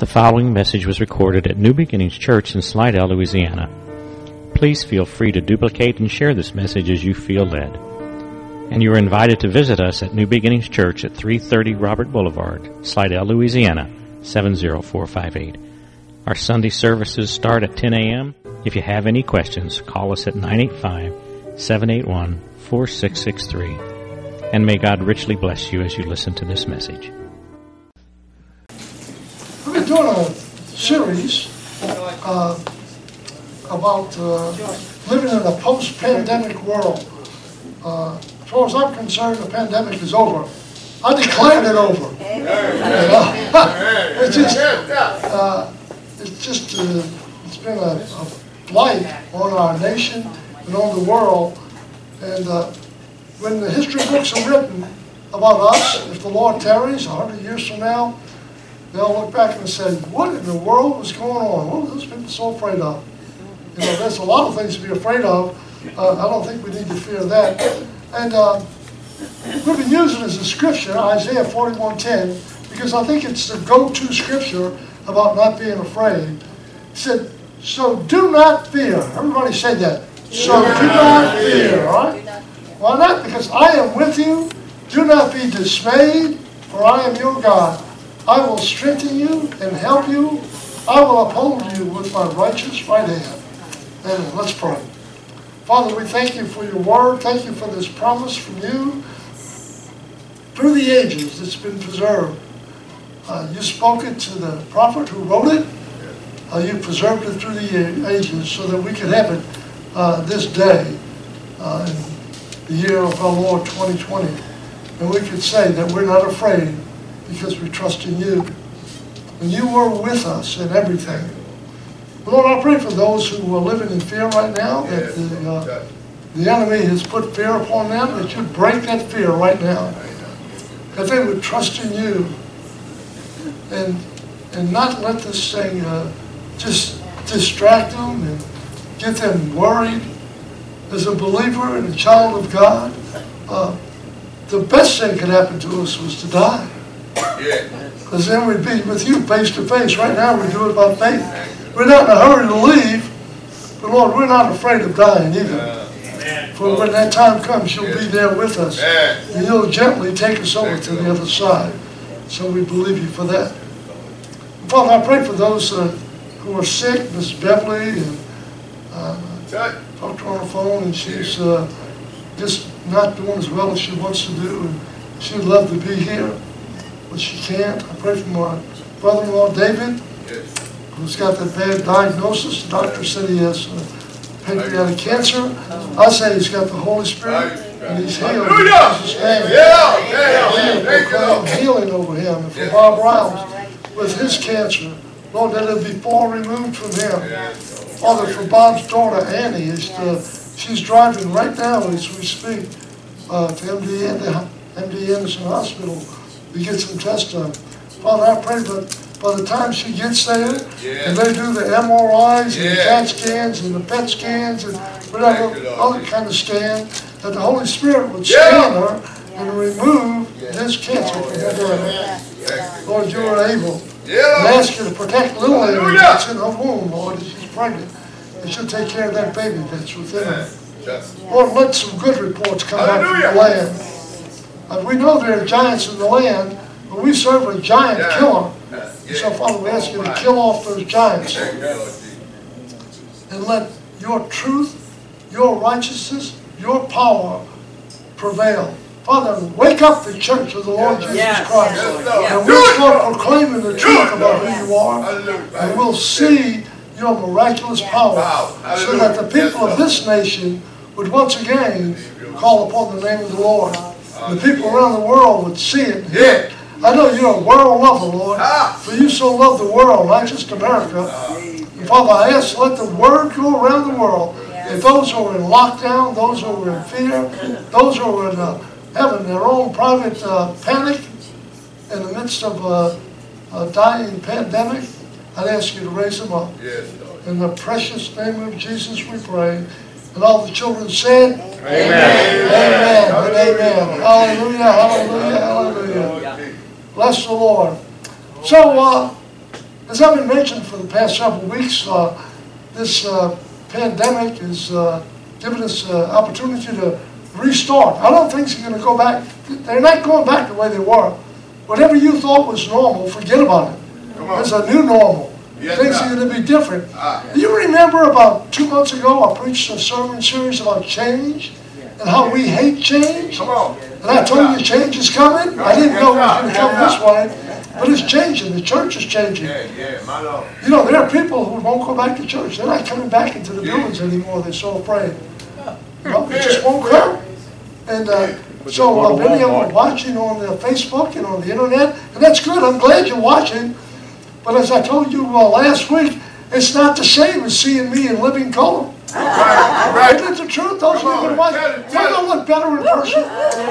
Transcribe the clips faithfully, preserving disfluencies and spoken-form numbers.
The following message was recorded at New Beginnings Church in Slidell, Louisiana. Please feel free to duplicate and share this message as you feel led. And you are invited to visit us at New Beginnings Church at three thirty Robert Boulevard, Slidell, Louisiana, seven zero four five eight. Our Sunday services start at ten a.m. If you have any questions, call us at nine eight five, seven eight one, four six six three. And may God richly bless you as you listen to this message. We've been doing a series uh, about uh, living in a post-pandemic world. Uh, as far as I'm concerned, the pandemic is over. I declared it over. You know? it's just, uh, it's just, uh, it's been a, a blight on our nation and on the world. And uh, when the history books are written about us, if the Lord tarries a hundred years from now, they'll look back and say, what in the world was going on? What were those people so afraid of? You know, there's a lot of things to be afraid of. Uh, I don't think we need to fear that. And uh, we've been using as a scripture, Isaiah forty-one ten, because I think it's the go-to scripture about not being afraid. It said, so do not fear. Everybody say that. So do not fear, all right? Why not? Because I am with you. Do not be dismayed, for I am your God. I will strengthen you and help you. I will uphold you with my righteous right hand. And let's pray. Father, we thank you for your word. Thank you for this promise from you. Through the ages, it's been preserved. Uh, you spoke it to the prophet who wrote it. Uh, you preserved it through the ages so that we could have it uh, this day uh, in the year of our Lord twenty twenty. And we could say that we're not afraid, because we trust in you. And you were with us in everything. Lord, I pray for those who are living in fear right now, that the, uh, the enemy has put fear upon them, that you break that fear right now. That they would trust in you and and not let this thing uh, just distract them and get them worried. As a believer and a child of God, uh, the best thing that could happen to us was to die. Because then we'd be with you face to face. Right now we do it by faith. We're not in a hurry to leave, but Lord, we're not afraid of dying either. For when that time comes, you'll be there with us. And you'll gently take us over to the other side. So we believe you for that. Father, I pray for those uh, who are sick, Miss Beverly, and uh, talked to her on the phone, and she's uh, just not doing as well as she wants to do. And she'd love to be here, but she can't. I pray for my brother-in-law, David, who's got that bad diagnosis. The doctor said he has uh, pancreatic cancer. I say he's got the Holy Spirit, and he's healed in Jesus' name. We proclaim healing over him. And for Bob Riles, with his cancer, Lord, that it'll be far removed from him. Father, for Bob's daughter, Annie, is uh, she's driving right now as we speak uh, to M D, M D Anderson Hospital to get some tests done. Father, I pray that by the time she gets there, yeah. and they do the M R Is and yeah. the CAT scans and the P E T scans and whatever other kind of scan, that the Holy Spirit would yeah. scan her and remove yeah. this cancer from her body. Lord, you are able. Yeah. And I ask you to protect little Amy that's in her womb, Lord, as she's pregnant. And she'll take care of that baby that's within her. Lord, let some good reports come out from the land. Uh, we know there are giants in the land, but we serve a giant yeah. killer. Yeah. So, Father, we ask you to kill off those giants. And let your truth, your righteousness, your power prevail. Father, wake up the church of the Lord Jesus yes. Christ. Yes. And we'll start proclaiming the truth about who you are. And we'll see your miraculous power. So that the people of this nation would once again call upon the name of the Lord. The people around the world would see it and hear it. I know you're a world lover, Lord, for you so love the world, not just America. And Father, I ask, let the word go around the world. If those who are in lockdown, those who are in fear, those who are in, uh, having their own private uh, panic in the midst of a, a dying pandemic, I'd ask you to raise them up. In the precious name of Jesus we pray. And all the children said, Amen. Amen. Amen. And amen. Hallelujah, hallelujah, hallelujah. Bless the Lord. So, uh, As I've been mentioning for the past several weeks, uh, this uh, pandemic is uh, giving us uh, opportunity to restart. I don't think things are going to go back. They're not going back the way they were. Whatever you thought was normal, forget about it. There's a new normal. Yes, things are going to be different. Ah, yes. You remember about two months ago, I preached a sermon series about change and how we hate change. Come on. And I told you change is coming. I didn't know it was going to come this way, but it's changing. The church is changing. Yeah, yeah, my Lord. You know, there are people who won't go back to church. They're not coming back into the buildings anymore. They're so afraid. You know, they just won't come. And uh, so uh, many of them are watching on the Facebook and on the internet, and that's good. I'm glad you're watching. But as I told you uh, last week, it's not the same as seeing me in living color. Right, right. Isn't it the truth? Those who are watching, you don't look better in person.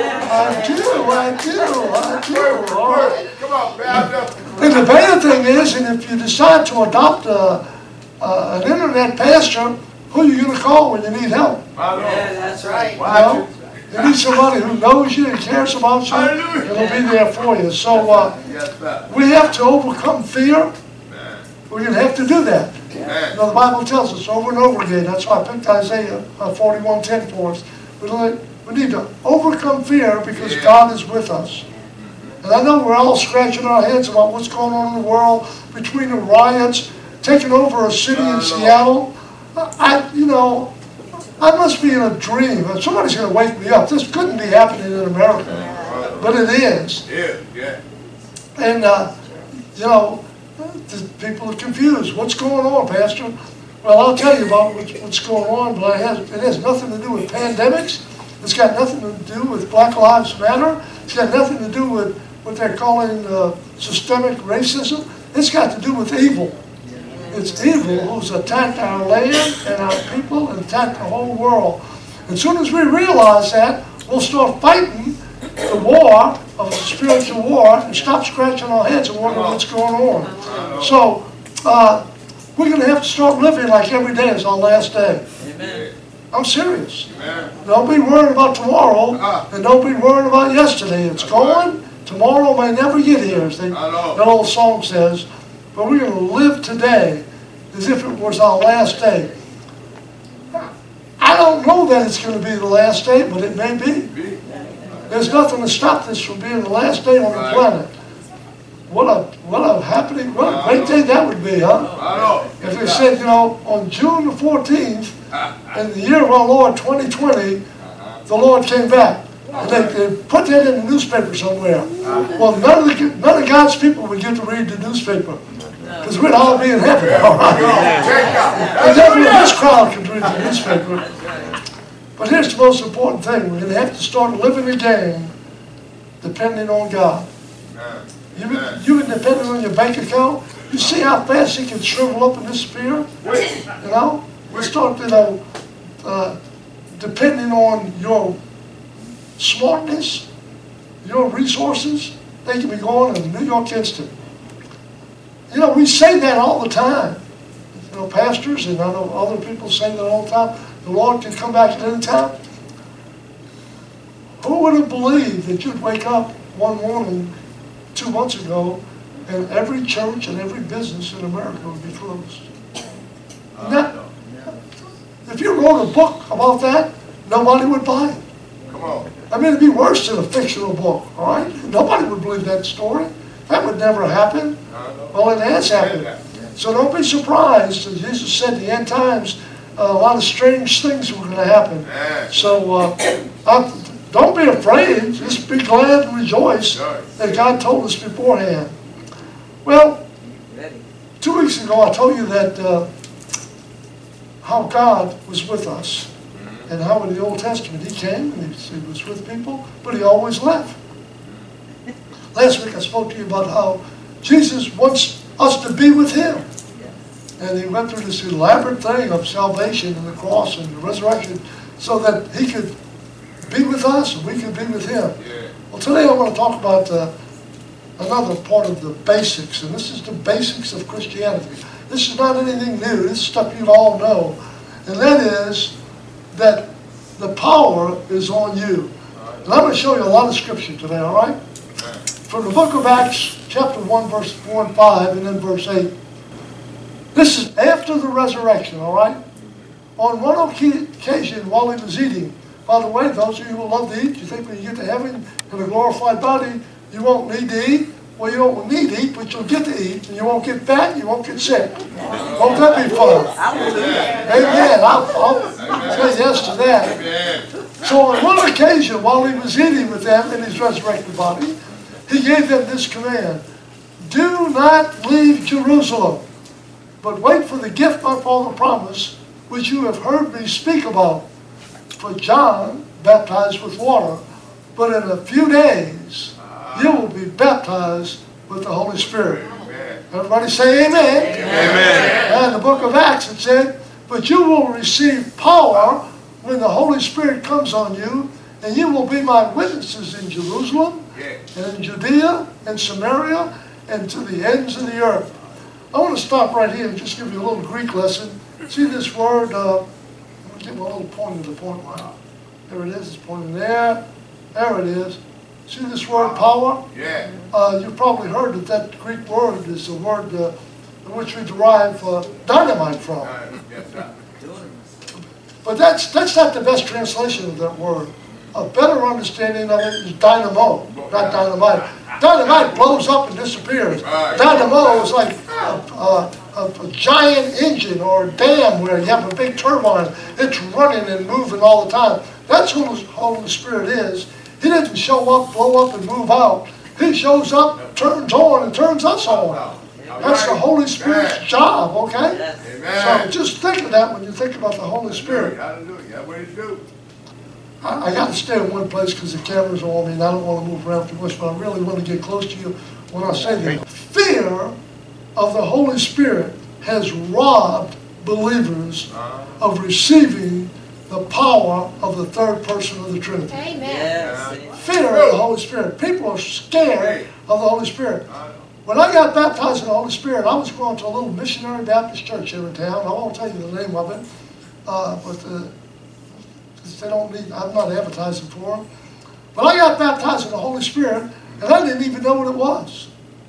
I do, I do, I do. All right. Come on, man. And the bad thing is, and if you decide to adopt a, uh, an internet pastor, who are you going to call when you need help? Yeah, that's right. You know? You need somebody who knows you and cares about you, and will be there for you. So uh, we have to overcome fear. We're going to have to do that. You know, the Bible tells us over and over again. That's why I picked Isaiah forty-one ten for us. We need to overcome fear because God is with us. And I know we're all scratching our heads about what's going on in the world between the riots, taking over a city in Seattle. I, you know, I must be in a dream. Somebody's going to wake me up. This couldn't be happening in America, but it is. Yeah, yeah. And uh, you know, the people are confused. What's going on, Pastor? Well, I'll tell you about what's going on, but it has, it has nothing to do with pandemics. It's got nothing to do with Black Lives Matter. It's got nothing to do with what they're calling uh, systemic racism. It's got to do with evil. It's evil who's attacked our land and our people and attacked the whole world. As soon as we realize that, we'll start fighting the war of a spiritual war and stop scratching our heads and wondering what's going on. So uh, we're going to have to start living like every day is our last day. Amen. I'm serious. Amen. Don't be worried about tomorrow, and don't be worried about yesterday. It's gone. Tomorrow may never get here, as they, that old song says. But we're going to live today as if it was our last day. I don't know that it's going to be the last day, but it may be. There's nothing to stop this from being the last day on the planet. What a what a happening, what a great day that would be, huh? If they said, you know, on June the fourteenth, in the year of our Lord twenty twenty, the Lord came back. And they, they put that in the newspaper somewhere. Well, none of, the, none of God's people would get to read the newspaper. Because we'd all be in heaven, all right? And then this crowd could read the newspaper. But here's the most important thing. We're going to have to start living again depending on God. You've been, you've been depending on your bank account. You see how fast it can shrivel up and disappear? You know? We start, you know, uh, depending on your smartness, your resources, they can be going in New York instant. You know, we say that all the time. You know, pastors and I know other people say that all the time. The Lord can come back at any time. Who would have believed that you'd wake up one morning two months ago and every church and every business in America would be closed? Now, if you wrote a book about that, nobody would buy it. Come on. I mean, it'd be worse than a fictional book, all right? Nobody would believe that story. That would never happen. Well, it has happened. So don't be surprised. As Jesus said, in the end times, uh, a lot of strange things were going to happen. So uh, I, don't be afraid. Just be glad and rejoice that God told us beforehand. Well, two weeks ago I told you that uh, how God was with us. And how in the Old Testament he came and he was with people, but he always left. Last week I spoke to you about how Jesus wants us to be with him. And he went through this elaborate thing of salvation and the cross and the resurrection so that he could be with us and we could be with him. Well, today I want to talk about uh, another part of the basics, and this is the basics of Christianity. This is not anything new. This is stuff you all know. And that is that the power is on you. And I'm going to show you a lot of scripture today, all right? from the book of Acts, chapter one, verse four and five, and then verse eight. This is after the resurrection, all right? On one occasion, while he was eating, by the way, those of you who love to eat, you think when you get to heaven in a glorified body, you won't need to eat? Well, you don't need to eat, but you'll get to eat, and you won't get fat, and you won't get sick. Won't that be fun? Amen. I'll, I'll say yes to that. So on one occasion, while he was eating with them in his resurrected body, he gave them this command: do not leave Jerusalem, but wait for the gift my Father promised, which you have heard me speak about. For John baptized with water, but in a few days you will be baptized with the Holy Spirit. Everybody say amen. Amen. And in the book of Acts it said, but you will receive power when the Holy Spirit comes on you, and you will be my witnesses in Jerusalem, and in Judea, and Samaria, and to the ends of the earth. I want to stop right here and just give you a little Greek lesson. See this word, uh, I'm going to give a little point to the point line. There it is, it's pointing there. There it is. See this word power? Yeah. Uh, you've probably heard that that Greek word is the word uh, in which we derive uh, dynamite from. But that's, that's not the best translation of that word. A better understanding of it is dynamo, not dynamite. Dynamite blows up and disappears. Dynamo is like a, a, a, a giant engine or a dam where you have a big turbine. It's running and moving all the time. That's who the Holy Spirit is. He doesn't show up, blow up, and move out. He shows up, turns on, and turns us on. That's the Holy Spirit's job, okay? So just think of that when you think about the Holy Spirit. Hallelujah. What do you do? I, I got to stay in one place because the cameras are on me and I don't want to move around too much, but I really want to get close to you when I say that. Fear of the Holy Spirit has robbed believers of receiving the power of the third person of the Trinity. Amen. Yes. Fear of the Holy Spirit. People are scared of the Holy Spirit. When I got baptized in the Holy Spirit, I was going to a little missionary Baptist church here in town. I won't tell you the name of it, uh, but uh, they don't need, I'm not advertising for them. But I got baptized in the Holy Spirit, and I didn't even know what it was.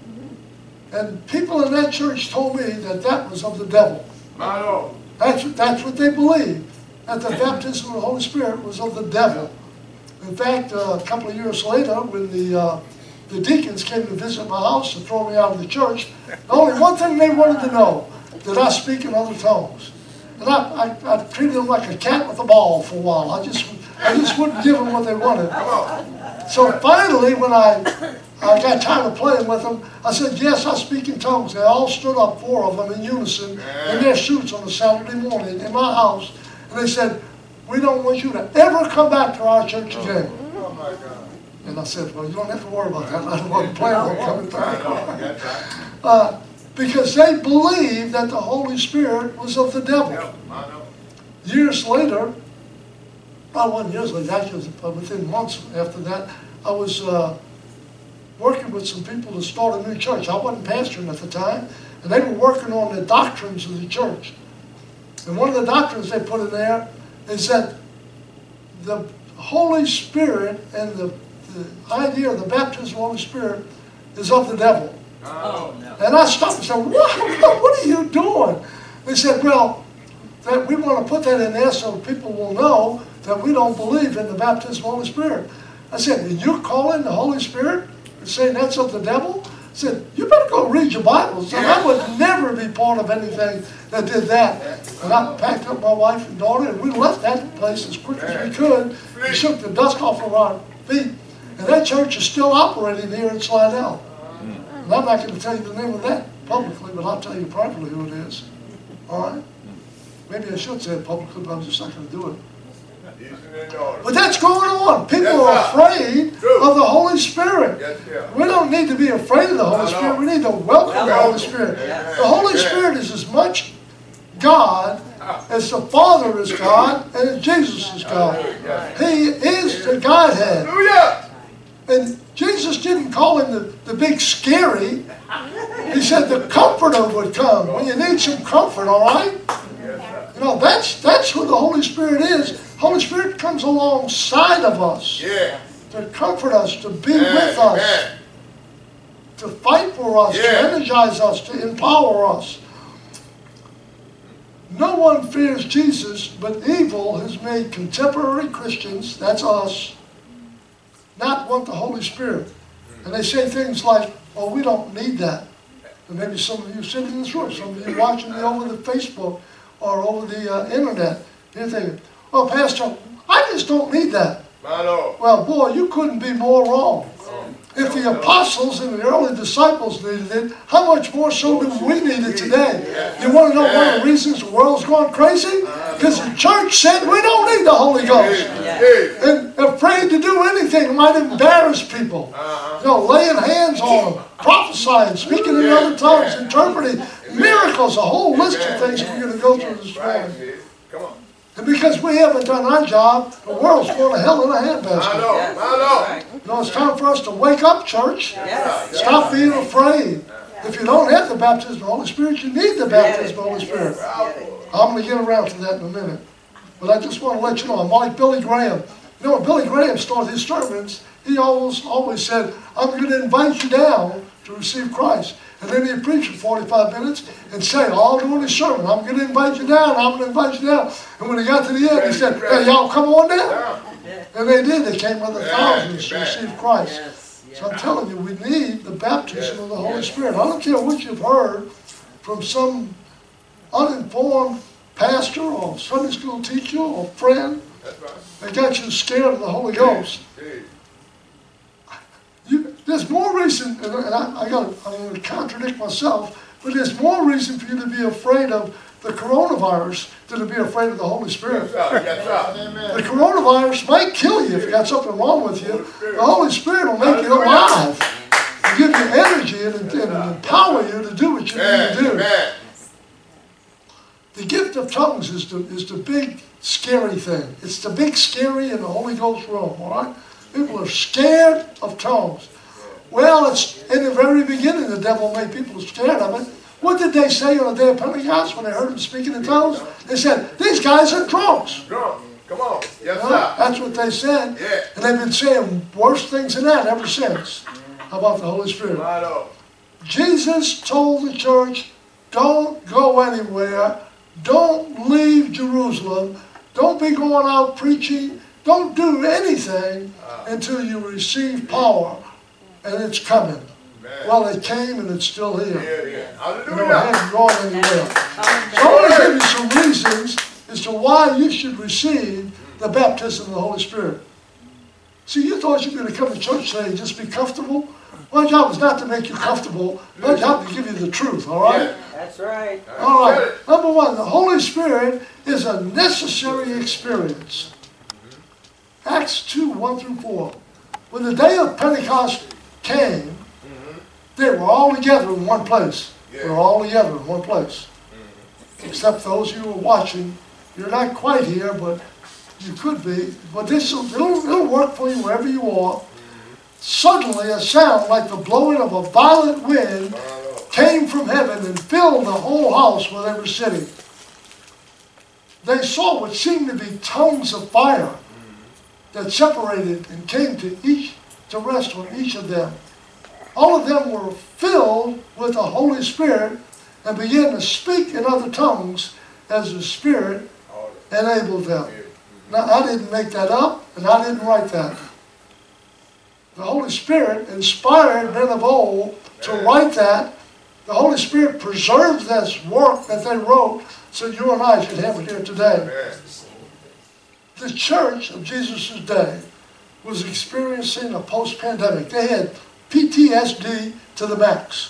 And people in that church told me that that was of the devil. My Lord. That's, that's what they believed, that the baptism of the Holy Spirit was of the devil. In fact, uh, a couple of years later, when the, uh, the deacons came to visit my house to throw me out of the church, the only one thing they wanted to know, did I speak in other tongues? And I, I, I treated them like a cat with a ball for a while. I just, I just wouldn't give them what they wanted. So finally, when I, I got tired of playing with them, I said, yes, I speak in tongues. They all stood up, four of them in unison, in their suits on a Saturday morning in my house. And they said, we don't want you to ever come back to our church again. Oh my God. And I said, well, you don't have to worry about that. I don't want to plan on coming back. Uh, because they believed that the Holy Spirit was of the devil. Years later, about one years later, actually within months after that, I was uh, working with some people to start a new church. I wasn't pastoring at the time, and they were working on the doctrines of the church. And one of the doctrines they put in there is that the Holy Spirit and the, the idea of the baptism of the Holy Spirit is of the devil. Oh, no. And I stopped and said, what, what are you doing? They said, well, that we want to put that in there so people will know that we don't believe in the baptism of the Holy Spirit. I said, and you're calling the Holy Spirit and saying that's of the devil? I said, you better go read your Bible. So I would never be part of anything that did that. And I packed up my wife and daughter, and we left that place as quick as we could. We shook the dust off of our feet. And that church is still operating here in Slidell. And I'm not going to tell you the name of that publicly, but I'll tell you privately who it is. All right? Maybe I should say it publicly, but I'm just not going to do it. But that's going on. People Yes, are sir. afraid True. of the Holy Spirit. Yes, yeah. We don't need to be afraid of the Holy No, no. Spirit. We need to welcome the Holy Spirit. Yes. The Holy Yes. Spirit is as much God as the Father is God and as Jesus is God. He is the Godhead. Hallelujah. And Jesus didn't call him the, the big scary. He said the Comforter would come when you need some comfort, all right? You know, that's, that's who the Holy Spirit is. Holy Spirit comes alongside of us Yeah. to comfort us, to be Amen. with us. Amen. to fight for us, Yeah. to energize us, to empower us. No one fears Jesus, but evil has made contemporary Christians, that's us, not want the Holy Spirit. And they say things like, well, we don't need that. And maybe some of you sitting in this room, some of you watching me over the Facebook or over the uh, internet, you're thinking, well, Pastor, I just don't need that. My Lord. Well, boy, you couldn't be more wrong. If the apostles and the early disciples needed it, how much more so do we need it today? You want to know one of the reasons the world's going crazy? Because the church said we don't need the Holy Ghost. And afraid to do anything that might embarrass people. You know, laying hands on them, prophesying, speaking in other tongues, interpreting, miracles, a whole list of things we're going to go through this morning. Come on. And because we haven't done our job, the world's going to hell in a My handbasket. Lord. My Lord. You know, it's time for us to wake up, church. Yes. Stop being afraid. If you don't have the baptism of the Holy Spirit, you need the baptism of the Holy Spirit. I'm going to get around to that in a minute. But I just want to let you know, I'm like Billy Graham. You know, when Billy Graham started his sermons, he always, always said, I'm going to invite you down to receive Christ. And then he'd preach for forty-five minutes and say, all during his sermon, I'm going to invite you down, I'm going to invite you down. And when he got to the end, he said, hey, y'all come on down. And they did. They came with the thousands to receive Christ. So I'm telling you, we need the baptism of the Holy Spirit. I don't care what you've heard from some uninformed pastor or Sunday school teacher or friend that got you scared of the Holy Ghost. You, there's more reason, and I, I got, I'm going to contradict myself, but there's more reason for you to be afraid of the coronavirus than to be afraid of the Holy Spirit. Yes, sir. The coronavirus might kill you if you got something wrong with you. The Holy Spirit will make you alive, and give you energy and, and empower you to do what you need to do. Amen. The gift of tongues is the, is the big scary thing. It's the big scary in the Holy Ghost realm, all right? People are scared of tongues. Well, it's in the very beginning the devil made people scared of it. What did they say on the day of Pentecost when they heard him speaking in tongues? They said, these guys are drunks. Drunk. Come on. Yes, Well, sir. that's what they said. Yeah. And they've been saying worse things than that ever since about the Holy Spirit. My Lord. Jesus told the church, don't go anywhere. Don't leave Jerusalem. Don't be going out preaching. Don't do anything until you receive power. And it's coming. Amen. Well, it came and it's still here. Yeah, yeah. You know, it Hallelujah. hasn't gone anywhere. So I want to give you some reasons as to why you should receive the baptism of the Holy Spirit. See, you thought you were going to come to church today and just be comfortable. My job is not to make you comfortable. My job is to give you the truth, all right? That's right. All right. Number one, the Holy Spirit is a necessary experience. Acts two, one through four. When the day of Pentecost came, they were all together in one place. They were all together in one place. Except those who were watching. You're not quite here, but you could be. But this will, it'll, it'll work for you wherever you are. Suddenly a sound like the blowing of a violent wind came from heaven and filled the whole house where they were sitting. They saw what seemed to be tongues of fire that separated and came to each to rest on each of them. All of them were filled with the Holy Spirit and began to speak in other tongues as the Spirit enabled them. Now, I didn't make that up, and I didn't write that. The Holy Spirit inspired men of old to write that. The Holy Spirit preserved this work that they wrote so you and I should have it here today. The church of Jesus' day was experiencing a post-pandemic. They had P T S D to the max.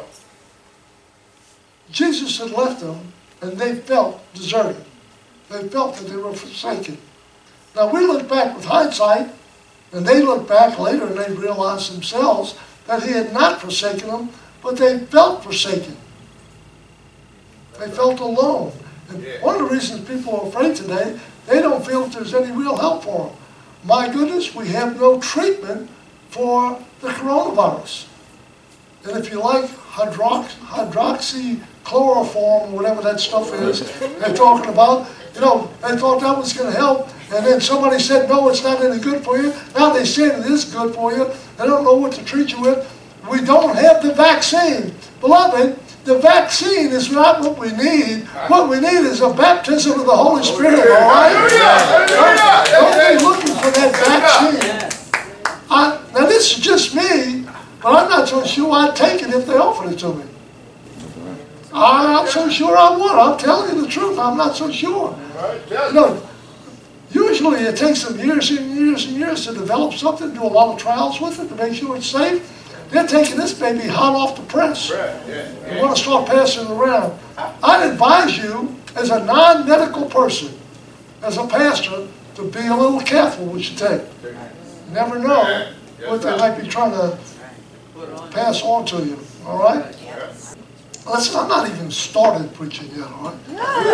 Jesus had left them, and they felt deserted. They felt that they were forsaken. Now, we look back with hindsight, and they look back later and they realized themselves that he had not forsaken them, but they felt forsaken. They felt alone. And one of the reasons people are afraid today, they don't feel that there's any real help for them. My goodness, we have no treatment for the coronavirus. And if you like hydrox hydroxychloroform, or whatever that stuff is they're talking about, you know, they thought that was going to help, and then somebody said, no, it's not any good for you. Now they say it is good for you. They don't know what to treat you with. we don't have the vaccine. Beloved, the vaccine is not what we need. What we need is a baptism of the Holy Spirit, all right? Don't be looking for that vaccine. I, now, this is just me, but I'm not so sure I'd take it if they offered it to me. I'm not so sure I would. I'm telling you the truth. I'm not so sure. You know, usually it takes them years and years and years to develop something, do a lot of trials with it to make sure it's safe. They're taking this baby hot off the press. They want to start passing it around. I'd advise you, as a non-medical person, as a pastor, to be a little careful what you take. You never know what they might be trying to pass on to you. All right? Listen, I'm not even started preaching yet, all right?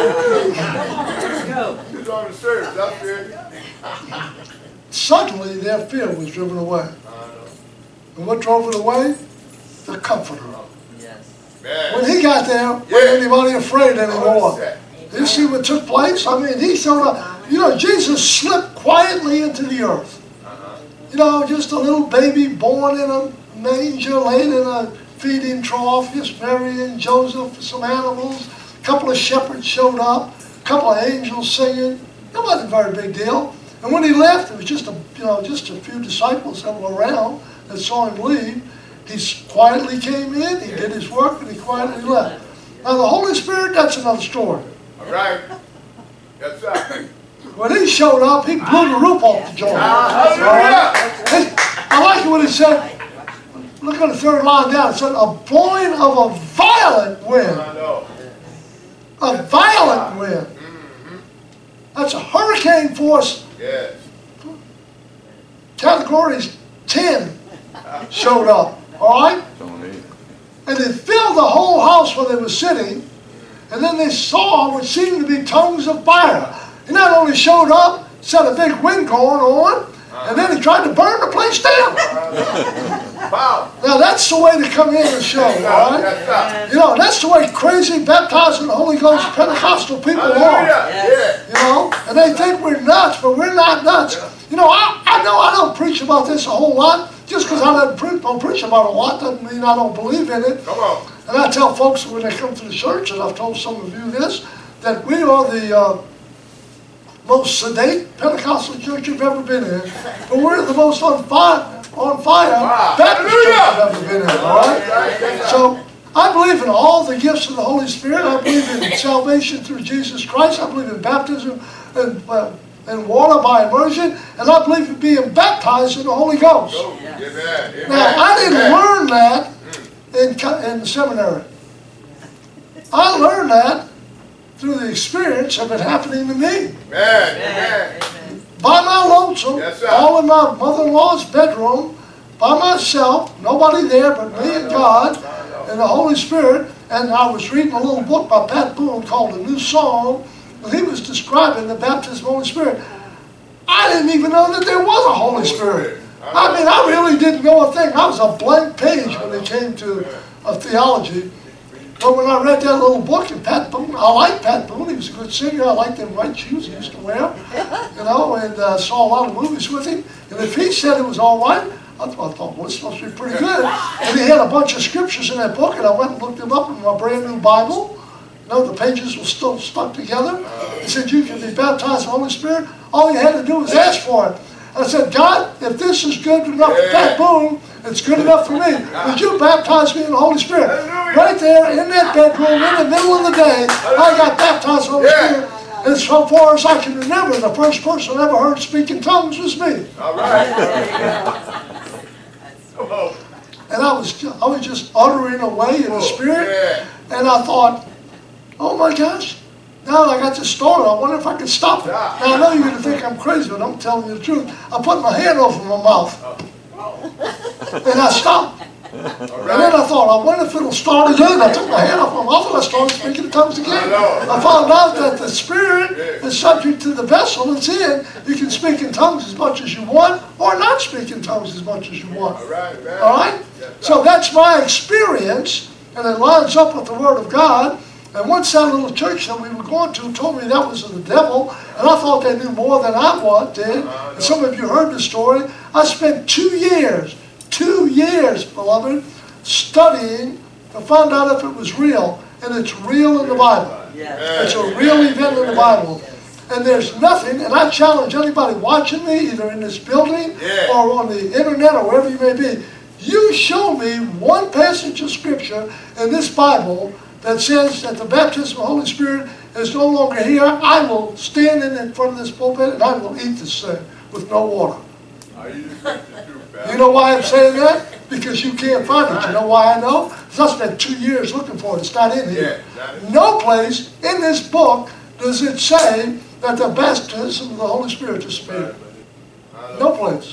He's on the service. That's it. Suddenly, their fear was driven away. And what drove it away? The Comforter. When he got there, wasn't anybody afraid anymore. Did you see what took place? I mean, he showed up. You know, Jesus slipped quietly into the earth. You know, just a little baby born in a manger, laid in a feeding trough, just Mary and Joseph, some animals, a couple of shepherds showed up, a couple of angels singing. It wasn't a very big deal. And when he left, it was just a you know just a few disciples that were around that saw him leave. He quietly came in, he did his work, and he quietly left. Now the Holy Spirit, that's another story. All right. Yes, sir. When he showed up, he blew the roof off the joint. Hallelujah. I like what he said. Look at the third line down. It said, a blowing of a violent wind. A violent wind. That's a hurricane force. Yes. Categories ten showed up. All right? And they filled the whole house where they were sitting. And then they saw what seemed to be tongues of fire. He not only showed up, set a big wind going on, and then he tried to burn the place down. Wow. Now that's the way to come in and show, all right? You know, that's the way crazy, baptized in the Holy Ghost Pentecostal people are. You know, and they think we're nuts, but we're not nuts. You know, I, I know I don't preach about this a whole lot. Just because I don't preach, don't preach about it a lot doesn't mean I don't believe in it. Come on. And I tell folks when they come to the church, and I've told some of you this, that we are the uh, most sedate Pentecostal church you've ever been in, but we're the most on fire, on fire Wow. Baptist church you've ever been in. All right? So I believe in all the gifts of the Holy Spirit. I believe in salvation through Jesus Christ. I believe in baptism and, uh, and water by immersion, and I believe in being baptized in the Holy Ghost. Amen. Amen. Now I didn't Amen. learn that in in seminary. I learned that through the experience of it happening to me. Amen. Amen. By my lonesome, Yes, sir. all in my mother-in-law's bedroom, by myself, nobody there but me and God and the Holy Spirit. And I was reading a little book by Pat Boone called A New Song, and he was describing the baptism of the Holy Spirit. I didn't even know that there was a Holy Spirit. I mean, I really didn't know a thing. I was a blank page when it came to uh, theology. But when I read that little book, and Pat Boone, I liked Pat Boone. He was a good singer. I liked them white shoes he used to wear, you know, and uh, saw a lot of movies with him. And if he said it was all right, I thought, I thought, well, it's supposed to be pretty good. And he had a bunch of scriptures in that book, and I went and looked them up in my brand new Bible. You know, the pages were still stuck together. He said, you can be baptized in the Holy Spirit. All you had to do was ask for it. I said, God, if this is good enough for Pat Boone, it's good enough for me. Would you baptize me in the Holy Spirit? Right there in that bedroom, in the middle of the day, I got baptized in the Holy Spirit. And so far as I can remember, the first person I ever heard speak in tongues was me. All right. And I was, I was just uttering away in the Spirit. And I thought, oh my gosh. Now that I got this started, I wonder if I can stop it. Now I know you're going to think I'm crazy, but I'm telling you the truth. I put my hand over my mouth. And I stopped. And then I thought, I wonder if it'll start again. I took my hand off my mouth and I started speaking in tongues again. I found out that the Spirit is subject to the vessel it's in. You can speak in tongues as much as you want or not speak in tongues as much as you want. All right? So that's my experience, and it lines up with the Word of God. And once that little church that we were going to told me that was of the devil, and I thought they knew more than I was, did. And some of you heard the story. I spent two years, two years, beloved, studying to find out if it was real. And it's real in the Bible. Yes. It's a real event in the Bible. And there's nothing, and I challenge anybody watching me, either in this building Yeah. or on the internet or wherever you may be, you show me one passage of Scripture in this Bible that says that the baptism of the Holy Spirit is no longer here. I will stand in, in front of this pulpit and I will eat this thing with no water. Are you the truth, pal? You know why I'm saying that? Because you can't find it. You know why I know? Because I spent two years looking for it. It's not in here. Yeah, not in- No place in this book does it say that the baptism of the Holy Spirit disappeared. I No know. place.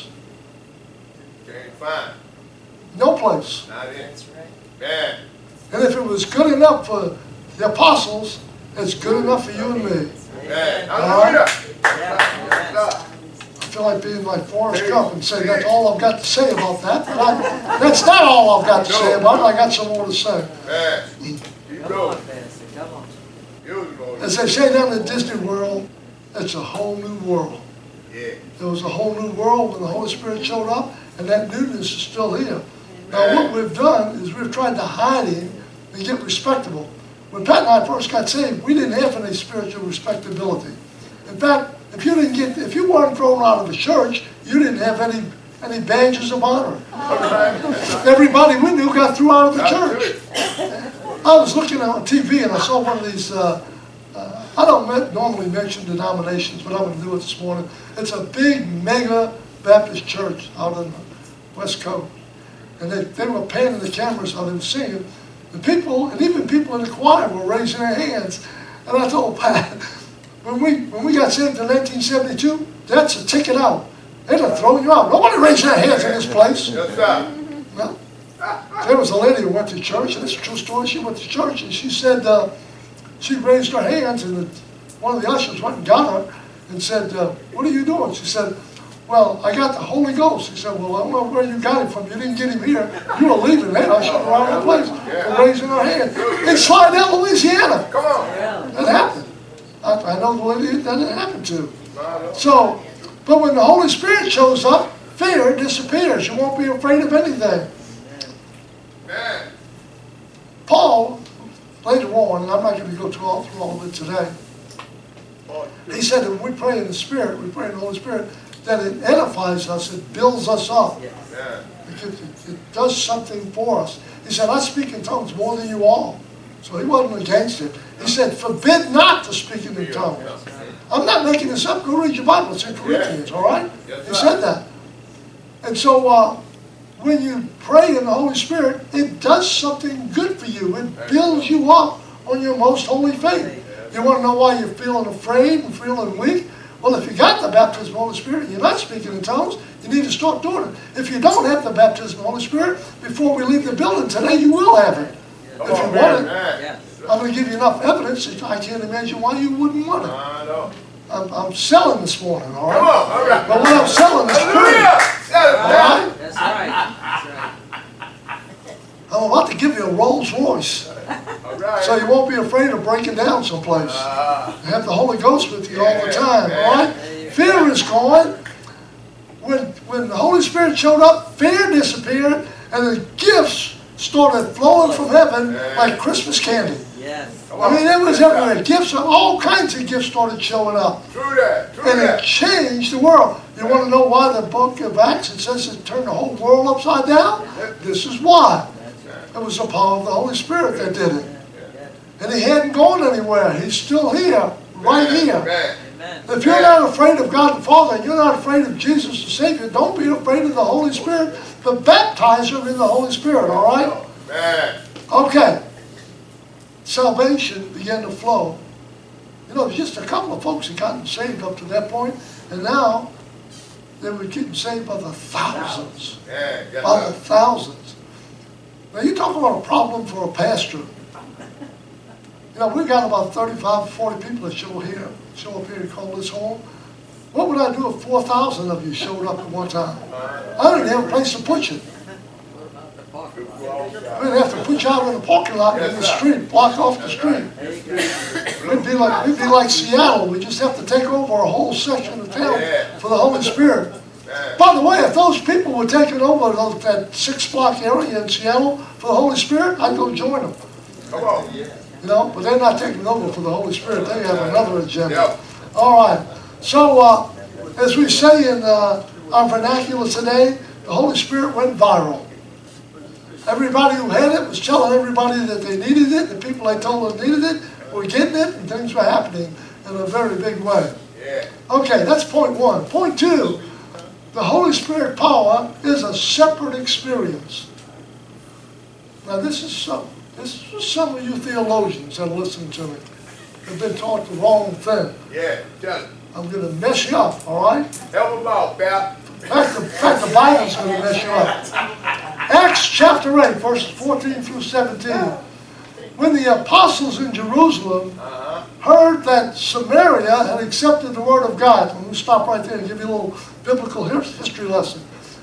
Can't find. No place. Not in. That's right. Man. And if it was good enough for the apostles, it's good enough for you and me. Man. Hallelujah. Yeah. Lord. I feel like being like Forrest Gump and saying that's all I've got to say about that. But I, that's not all I've got to say about it. I got some more to say. Man. Keep Come on, going. Pastor. Come on. Beautiful. As they say down in Disney World, it's a whole new world. Yeah. There was a whole new world when the Holy Spirit showed up, and that newness is still here. Now, what we've done is we've tried to hide him and get respectable. When Pat and I first got saved, we didn't have any spiritual respectability. In fact, if you didn't get, if you weren't thrown out of the church, you didn't have any any badges of honor. Everybody we knew got thrown out of the church. I was looking on T V and I saw one of these. Uh, uh, I don't me- normally mention denominations, but I'm going to do it this morning. It's a big mega Baptist church out on the West Coast, and they they were panning the cameras while they were singing. The people, and even people in the choir, were raising their hands. And I told Pat, when we when we got saved in nineteen seventy-two, that's a ticket out. They'd have thrown you out. Nobody raised their hands in this place. Yes, sir. Well, there was a lady who went to church, and it's a true story. She went to church, and she said uh, she raised her hands, and the, one of the ushers went and got her and said, uh, "What are you doing?" She said, "Well, I got the Holy Ghost." He said, "Well, I don't know where you got it from. You didn't get him here. You were leaving. They ushered her around the place for raising her hand." In Slidell, Louisiana. Come on. Really? That happened. I, I know the lady that it happened to. So, but when the Holy Spirit shows up, fear disappears. You won't be afraid of anything. Man. Paul, later on, and I'm not going to go through all, through all of it today, he said that when we pray in the Spirit, we pray in the Holy Spirit, that it edifies us, it builds us up. Yes. Man. It, it, it does something for us. He said, I speak in tongues more than you all. So he wasn't against it. He said, forbid not to speak in the tongues. I'm not making this up. Go read your Bible. It's in Corinthians, all right? Yes, He sir. said that. And so uh, when you pray in the Holy Spirit, it does something good for you. It builds you up on your most holy faith. You want to know why you're feeling afraid and feeling weak? Well, if you got the baptism of the Holy Spirit and you're not speaking in tongues, you need to start doing it. If you don't have the baptism of the Holy Spirit, before we leave the building today, you will have it. Come If you on, want it, man. Yes. I'm going to give you enough evidence that I can't imagine why you wouldn't want it. I know. I'm, I'm selling this morning, all Come right? on. All right. But what I'm selling is Hallelujah. truth, Yes, all man. right? That's right. That's right. I'm about to give you a Rolls Royce, All right. so you won't be afraid of breaking down someplace. Ah. You have the Holy Ghost with you all the time, Yeah, all right? Fear is gone. When, when the Holy Spirit showed up, fear disappeared, and the gifts started flowing from heaven like Christmas candy. Yes. Come I on. mean, it was everywhere. Gifts, all kinds of gifts started showing up. True that. True And it that. changed the world. You want to know why the book of Acts, it says it turned the whole world upside down? This is why. It was the power of the Holy Spirit that did it. And he hadn't gone anywhere. He's still here, right here. Man. Amen. If you're not afraid of God the Father, and you're not afraid of Jesus the Savior, don't be afraid of the Holy Spirit, the baptizer in the Holy Spirit, all right? Man. Okay. Salvation began to flow. You know, there's just a couple of folks had gotten saved up to that point, and now they were getting saved by the thousands. Man. Yes, By the sir. thousands. Now, you talk about a problem for a pastor. You know, we've got about thirty-five, forty people that show here, show up here and call this home. What would I do if four thousand of you showed up at one time? I didn't have a place to put you. We'd have to put you out in the parking lot in the street, block off the street. We'd be like, we'd be like Seattle. We just have to take over a whole section of town for the Holy Spirit. By the way, if those people were taking over those, that six block area in Seattle for the Holy Spirit, I'd go join them. Come on. You know, but they're not taking over for the Holy Spirit. They have another agenda. Yep. All right. So, uh, as we say in uh, our vernacular today, the Holy Spirit went viral. Everybody who had it was telling everybody that they needed it. The people they told them needed it were getting it, and things were happening in a very big way. Yeah. Okay, that's point one. Point two, the Holy Spirit power is a separate experience. Now, this is some, this is some of you theologians that are listening to me have been taught the wrong thing. Yeah. Tell it. I'm going to mess you up, all right? Help them out, pal. In fact, the, in fact, the Bible's going to mess you up. Acts chapter eight, verses fourteen through seventeen. When the apostles in Jerusalem Uh-huh. heard that Samaria had accepted the word of God, I'm going to stop right there and give you a little biblical history lesson.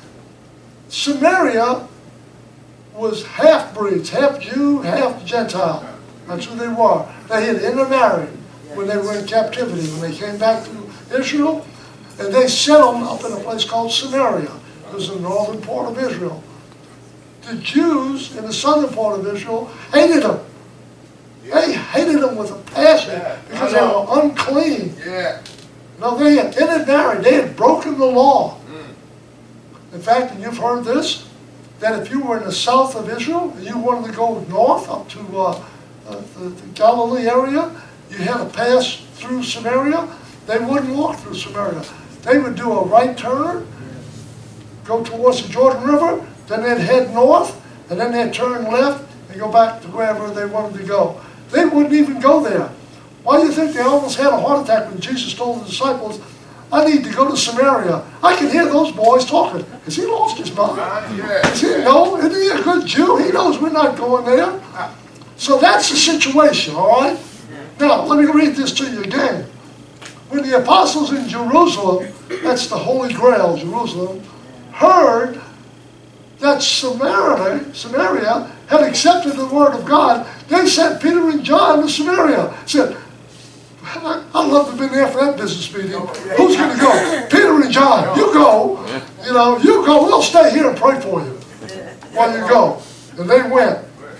Samaria was half-breeds, half Jew, half Gentile. That's who they were. They had intermarried when they were in captivity. When they came back to Israel, and they settled up in a place called Samaria. It was the northern part of Israel. The Jews in the southern part of Israel hated them. They hated them with a passion because they were unclean. Yeah. No, they had intermarried. They had broken the law. In fact, and you've heard this, that if you were in the south of Israel and you wanted to go north up to uh, uh, the, the Galilee area, you had to pass through Samaria. They wouldn't walk through Samaria. They would do a right turn, go towards the Jordan River, then they'd head north, and then they'd turn left and go back to wherever they wanted to go. They wouldn't even go there. Why do you think they almost had a heart attack when Jesus told the disciples, I need to go to Samaria? I can hear those boys talking. Has he lost his mind? Does he know? Isn't he a good Jew? He knows we're not going there. So that's the situation, all right? Now, let me read this to you again. When the apostles in Jerusalem, that's the Holy Grail, Jerusalem, heard that Samaria, Samaria had accepted the word of God, they sent Peter and John to Samaria. Said, I'd love to have been there for that business meeting. Who's going to go? Peter and John, you go. You know, you go. We'll stay here and pray for you while you go. And they went.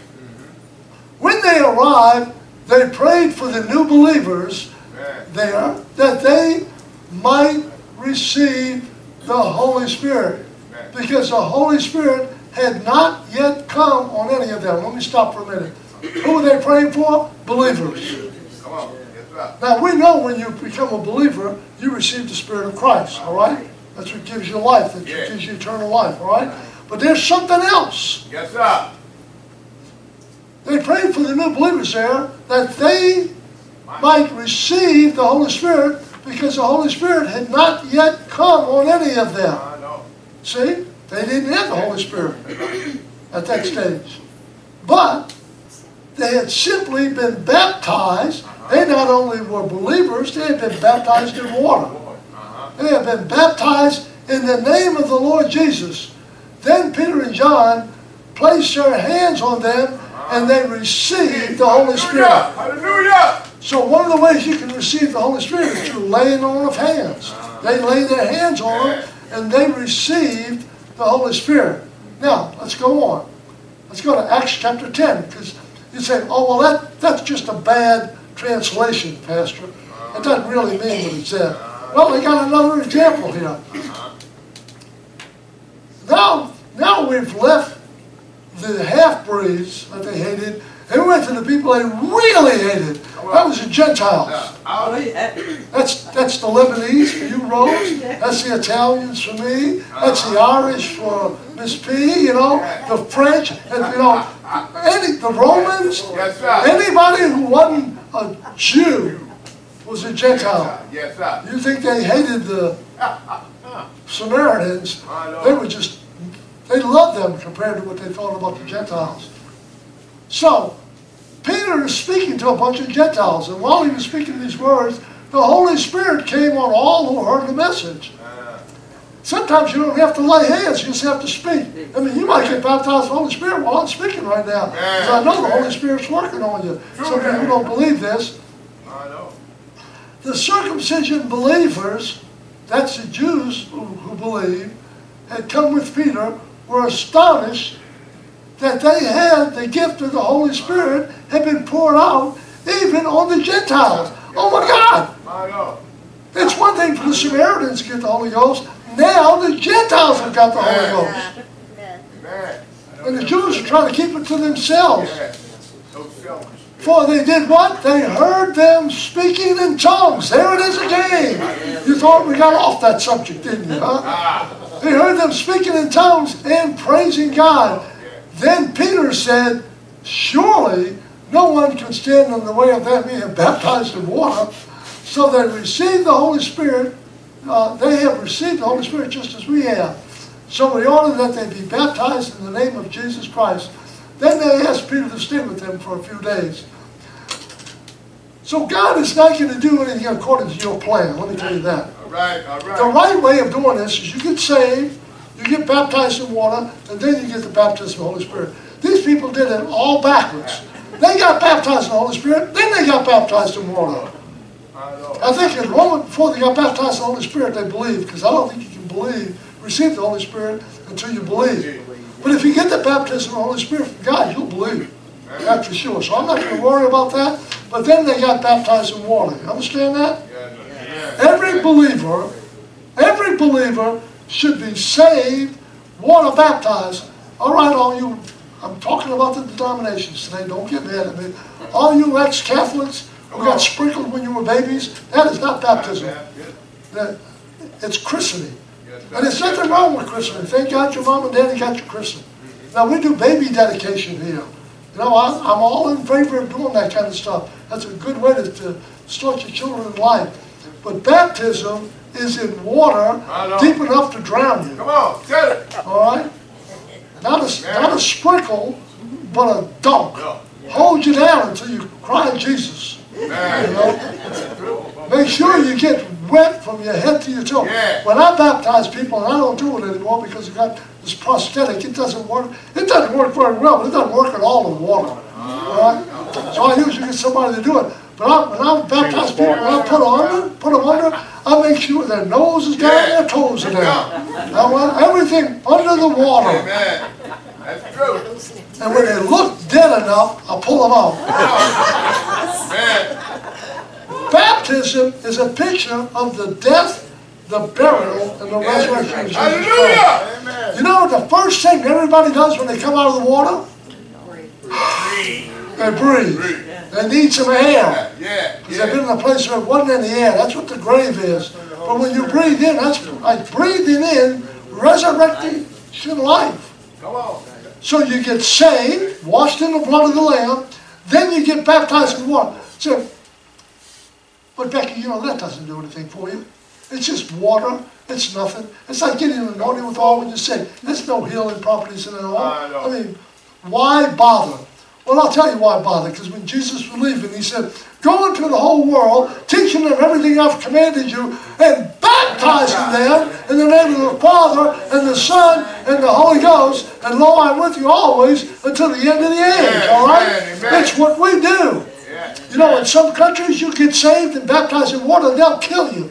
When they arrived, they prayed for the new believers there that they might receive the Holy Spirit. Because the Holy Spirit had not yet come on any of them. Let me stop for a minute. Who were they praying for? Believers. Come on. Yes, sir. Now, we know when you become a believer, you receive the Spirit of Christ, all right? That's what gives you life. That Yeah. gives you eternal life, all right? But there's something else. Yes, sir. They prayed for the new believers there that they might receive the Holy Spirit because the Holy Spirit had not yet come on any of them. I know. See? They didn't have the Holy Spirit at that stage. But they had simply been baptized. They not only were believers, they had been baptized in water. They had been baptized in the name of the Lord Jesus. Then Peter and John placed their hands on them and they received the Holy Spirit. Hallelujah. So one of the ways you can receive the Holy Spirit is through laying on of hands. They laid their hands on them and they received the Holy Spirit. Now, let's go on. Let's go to Acts chapter ten, because you say, oh, well, that, that's just a bad translation, Pastor. It doesn't really mean what it said. Well, we got another example here. Now, now we've left the half-breeds that they hated, and we went to the people they really hated. That was the Gentiles. That's that's the Lebanese for you, Rose. That's the Italians for me. That's the Irish for Miss P. You know, the French, and you know, any the Romans. Yes, sir. Anybody who wasn't a Jew was a Gentile. Yes, sir. You think they hated the Samaritans? They were just they loved them compared to what they thought about the Gentiles. So Peter is speaking to a bunch of Gentiles, and while he was speaking these words, the Holy Spirit came on all who heard the message. Sometimes you don't have to lay hands, you just have to speak. I mean, you might get baptized with the Holy Spirit while I'm speaking right now, because I know the Holy Spirit's working on you. Some people don't believe this. I know. The circumcision believers that's the Jews who, who believe, had come with Peter, were astonished that they had the gift of the Holy Spirit had been poured out even on the Gentiles. Oh my God! My God. It's one thing for the Samaritans to get the Holy Ghost. Now the Gentiles have got the Holy Ghost. Man. And the Jews are trying to keep it to themselves. Yeah. So selfish. For they did what? They heard them speaking in tongues. There it is again. You thought we got off that subject, didn't you? Huh? They heard them speaking in tongues and praising God. Then Peter said, surely no one can stand in the way of them being baptized in water. So they received the Holy Spirit. Uh, they have received the Holy Spirit just as we have. So we ordered that they be baptized in the name of Jesus Christ. Then they asked Peter to stay with them for a few days. So God is not going to do anything according to your plan. Let me tell you that. All right, all right. The right way of doing this is you get saved, you get baptized in water, and then you get the baptism of the Holy Spirit. These people did it all backwards. They got baptized in the Holy Spirit, then they got baptized in water. I think in Romans, before they got baptized in the Holy Spirit, they believed, because I don't think you can believe, receive the Holy Spirit until you believe. But if you get the baptism of the Holy Spirit from God, you'll believe. That's for sure. So I'm not going to worry about that. But then they got baptized in water. You understand that? Every believer, every believer should be saved, water baptized. All right, all you, I'm talking about the denominations today. Don't get mad at me. All you ex-Catholics who got sprinkled when you were babies, that is not baptism. That, it's christening. And there's nothing wrong with christening. Thank God your mom and daddy got you christened. Now, we do baby dedication here. You know, I, I'm all in favor of doing that kind of stuff. That's a good way to, to start your children in life. But baptism is in water deep enough to drown you. Come on, tell it. All right? Not a, not a sprinkle, but a dunk. Hold you down until you cry Jesus. You know? Make sure you get wet from your head to your toe. Yeah. When I baptize people, and I don't do it anymore because I got this prosthetic, it doesn't work. It doesn't work very well, but it doesn't work at all in water. All right? So I usually get somebody to do it. But I, when I baptize people, when I put on them, put them under, I make sure their nose is down, Yeah. their toes are down. I want everything under the water. Amen. That's true. And when they look dead enough, I pull them out. Man. Baptism is a picture of the death, the burial, and the resurrection of Jesus Christ. Hallelujah. You know the first thing everybody does when they come out of the water? They breathe. They need some air. Yeah. Because they've been in a place where it wasn't any air. That's what the grave is. But when you breathe in, that's like breathing in resurrecting life. Come on. So you get saved, washed in the blood of the Lamb, then you get baptized in water. So, but Becky, you know, that doesn't do anything for you. It's just water. It's nothing. It's like getting anointed with oil when you say, there's no healing properties in it all. I mean, why bother? Well, I'll tell you why bother. Because when Jesus was leaving, he said, go into the whole world, teaching them everything I've commanded you, and baptizing them in the name of the Father, and the Son, and the Holy Ghost, and lo, I'm with you always until the end of the age, all right? That's what we do. You know, in some countries, you get saved and baptized in water, they'll kill you.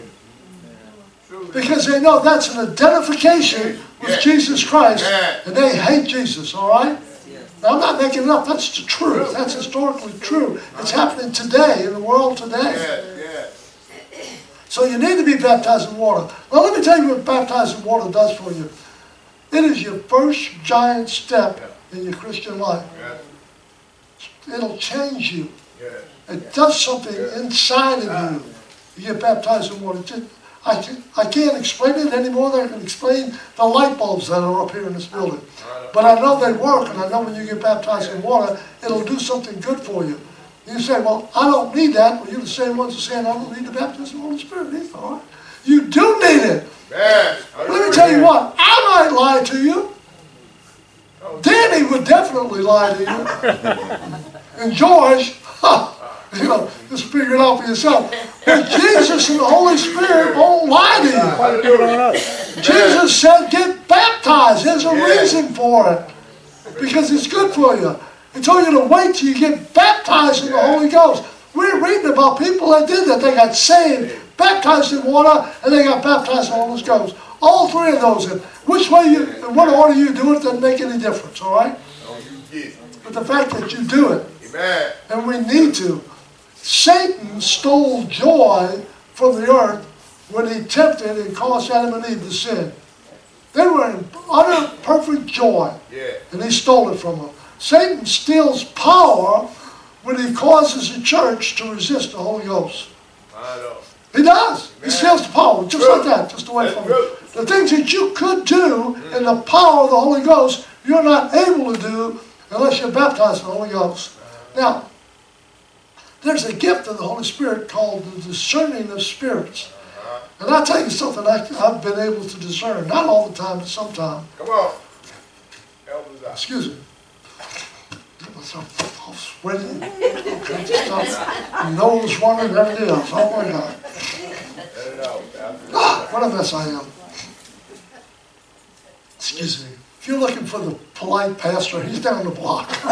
Because they know that's an identification with Jesus Christ, and they hate Jesus, all right? Now, I'm not making it up. That's the truth. That's historically true. It's happening today, in the world today. So you need to be baptized in water. Now, let me tell you what baptized in water does for you. It is your first giant step in your Christian life. It'll change you. It does something inside of you. You get baptized in water. I, can, I can't explain it any more than I can explain the light bulbs that are up here in this building. But I know they work, and I know when you get baptized in water, it'll do something good for you. You say, well, I don't need that. Well, you're the same ones who are saying, I don't need the baptism of the Holy Spirit either. All right? You do need it. Let me tell you what, I might lie to you. Danny would definitely lie to you. And George, you know, just figure it out for yourself. But Jesus and the Holy Spirit won't lie to you. Jesus said, get baptized. There's a reason for it. Because it's good for you. He told you to wait till you get baptized in the Holy Ghost. We're reading about people that did that. They got saved, baptized in water, and they got baptized in the Holy Ghost. All three of those. And which way you, in what order you do it doesn't make any difference, all right? Oh, you get it. But the fact that you do it, Amen. and we need to. Satan stole joy from the earth when he tempted and caused Adam and Eve to sin. They were in utter perfect joy, Yeah. and he stole it from them. Satan steals power when he causes the church to resist the Holy Ghost. I know. He does. He Amen. steals the power, just True. like that, just away That's from true. it. The things that you could do in the power of the Holy Ghost, you're not able to do unless you're baptized in the Holy Ghost. Now, there's a gift of the Holy Spirit called the discerning of spirits. And I'll tell you something I, I've been able to discern. Not all the time, but sometimes. Come on. Help us out. Excuse me. Get myself all sweaty. All kinds of stuff. Nose running and everything else. Oh my God. Let it out. Ah, what a mess I am. Excuse me. If you're looking for the polite pastor, he's down the block. Come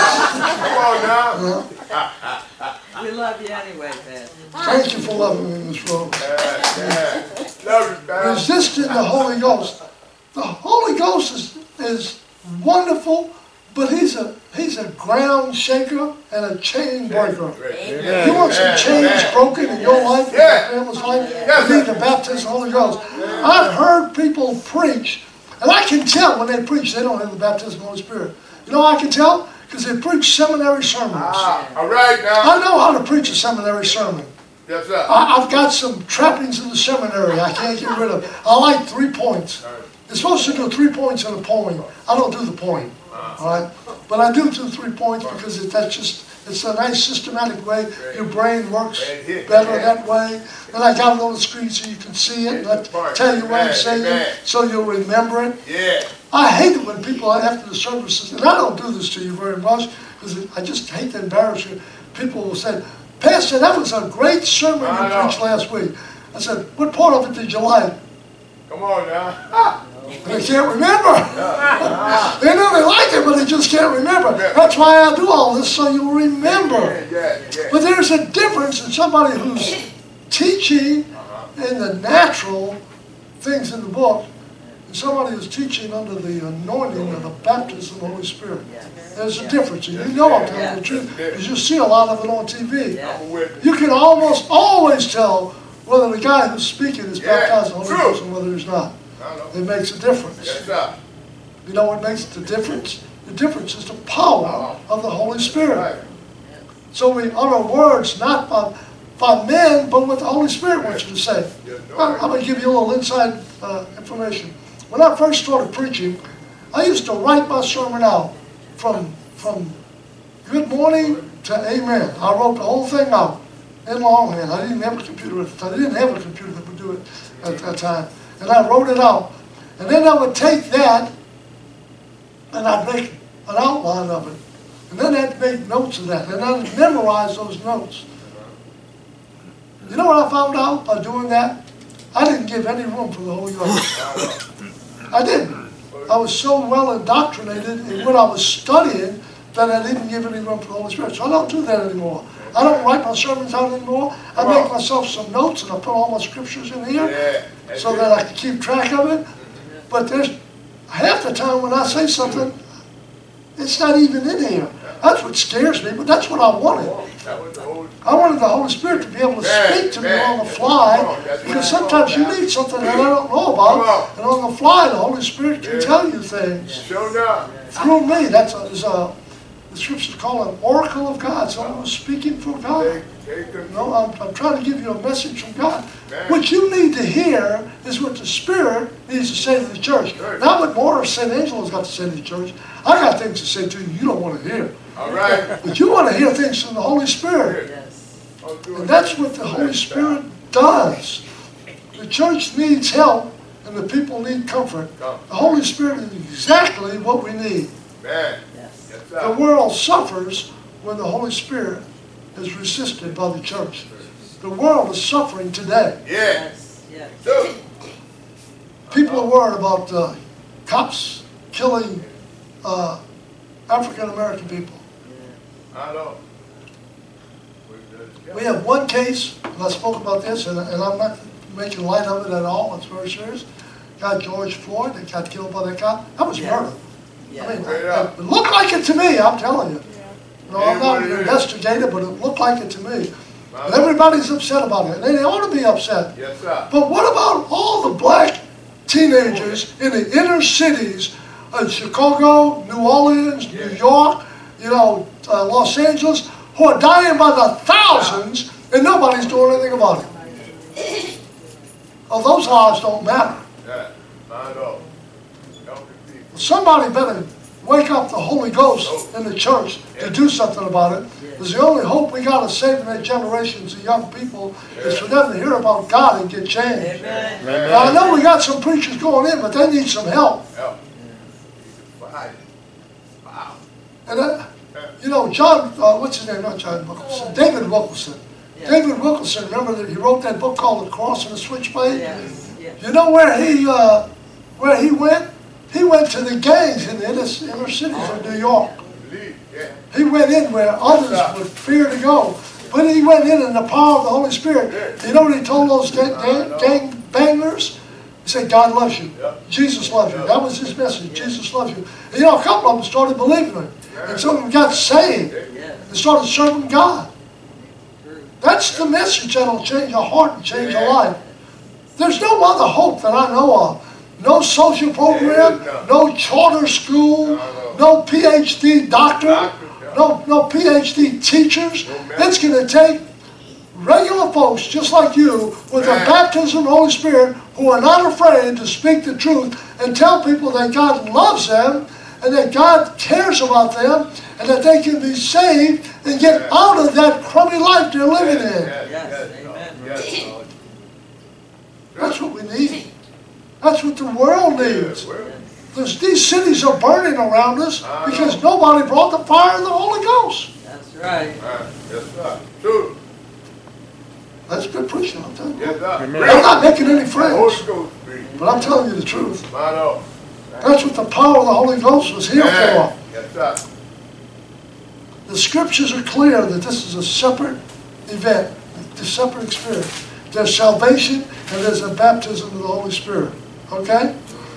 on now. Yeah. We love you anyway, Pastor. Thank you for loving me in this room. Yeah, yeah. Love you, man. Resisting the Holy Ghost. The Holy Ghost is, is wonderful, but he's a he's a ground shaker and a chain breaker. Yeah. You want some chains broken in your life, in Yeah. your family's life? Yes, You need sir. the baptism of the Holy Ghost. I've heard people preach, and I can tell when they preach they don't have the baptism of the Holy Spirit. You know how I can tell? Because they preach seminary sermons. Ah, all right now. I know how to preach a seminary sermon. Yes, sir. I, I've got some trappings of the seminary I can't get rid of. I like three points. You're supposed to do three points in a poem. I don't do the poem, all right? But I do do three points because it, that's just, it's a nice systematic way. Your brain works better that way. And I got it on the screen so you can see it and I tell you what I'm saying so you'll remember it. Yeah. I hate it when people after the services, and I don't do this to you very much because I just hate to embarrass you. People will say, Pastor, that was a great sermon you I know. preached last week. I said, what part of it did you like? Come on now. And they can't remember. They know they like it, but they just can't remember. That's why I do all this, so you'll remember. Yeah, yeah, yeah. But there's a difference in somebody who's teaching in the natural things in the book and somebody who's teaching under the anointing of the baptism of the Holy Spirit. There's a difference, and you know I'm telling the truth because you see a lot of it on T V. I'm with you. You can almost always tell whether the guy who's speaking is Yeah, baptized in the Holy true. Ghost and whether he's not. I know. It makes a difference. Yes, sir. You know what makes the difference? The difference is the power of the Holy Spirit. Right. So we utter words not by, by men, but what the Holy Spirit wants you to say. Yes, I'm, Lord. I'm going to give you a little inside uh, information. When I first started preaching, I used to write my sermon out from, from good morning to amen. I wrote the whole thing out in longhand. I didn't have a computer at the time. I didn't have a computer that would do it at that time. And I wrote it out. And then I would take that and I'd make an outline of it. And then I'd make notes of that. And I'd memorize those notes. You know what I found out by doing that? I didn't give any room for the Holy Ghost. I didn't. I was so well indoctrinated in what I was studying that I didn't give any room for the Holy Spirit. So I don't do that anymore. I don't write my sermons out anymore. I make myself some notes and I put all my scriptures in here Yeah. so that I can keep track of it. But there's half the time when I say something, it's not even in here. That's what scares me, but that's what I wanted. That was the Holy. I wanted the Holy Spirit to be able to speak to me on the fly, because sometimes you need something that I don't know about, and on the fly the Holy Spirit can tell you things Show up. through me. That's a, is a the scriptures call it an oracle of God, someone who's speaking for God. Take, take You them. know, I'm, I'm trying to give you a message from God. What you need to hear is what the Spirit needs to say to the church. Not what Morris Saint Angelo has got to say to the church. I got things to say to you you don't want to hear. All right. But you want to hear things from the Holy Spirit. Yes. I'm doing And that's what the Holy Spirit does. The church needs help and the people need comfort. The Holy Spirit is exactly what we need. Man. Yes. Yes, The sir. world suffers when the Holy Spirit is resisted by the church. The world is suffering today. Yeah. Yes. Yes. So, People are worried about uh, cops killing uh, African American people. I know. We- We have one case, and I spoke about this, and, and I'm not making light of it at all. It's very serious. Got George Floyd that got killed by that cop. That was Yeah. murder. I Yeah. mean, Yeah. it looked like it to me, I'm telling you. You know, I'm not an Yeah. investigator, but it looked like it to me. And everybody's upset about it, and they ought to be upset. Yes, sir. But what about all the black teenagers in the inner cities of Chicago, New Orleans, New York, you know, uh, Los Angeles, who are dying by the thousands, and nobody's doing anything about it? Oh, those lives don't matter. Yeah, I know. Helping people. Somebody better wake up the Holy Ghost in the church to do something about it. Because the only hope we got of saving that generations of young people is for them to hear about God and get changed. Amen. Now, I know we got some preachers going in, but they need some help. Help. Wow. Wow. And, uh, you know, John, uh, what's his name? Not John Wilkerson. David Wilkerson. Yeah. David Wilkerson, remember that he wrote that book called The Cross and the Switchblade? Yes. Yes. You know where he uh, where he went? He went to the gangs in the inner, inner cities of New York. Believe. Yeah. He went in where others would fear to go. But he went in in the power of the Holy Spirit. You know what he told those gang, gang, gang bangers? He said, God loves you. Jesus loves you. That was his message. Jesus loves you. And, you know, a couple of them started believing him. And some of them got saved Yes. and started serving God. True. That's the message that'll change your heart and change your life. There's no other hope that I know of. No social program, no charter school, no P H D doctor, no, no P H D teachers. It's going to take regular folks just like you with the baptism of the Holy Spirit who are not afraid to speak the truth and tell people that God loves them and that God cares about them and that they can be saved and get out of that crummy life they're living in. Yes, Yes. yes, Amen. yes, Lord. That's what we need. That's what the world needs. Well, There's, these cities are burning around us because nobody brought the fire of the Holy Ghost. That's right. uh, yes, sir. True. That's good preaching, I'm telling you. Yes, sir. I'm not making any friends, Holy Ghost, breathe. but I'm telling you the truth. I know. That's what the power of the Holy Ghost was here Yeah. for. Yes, sir. The scriptures are clear that this is a separate event, a separate experience. There's salvation and there's a baptism of the Holy Spirit. Okay?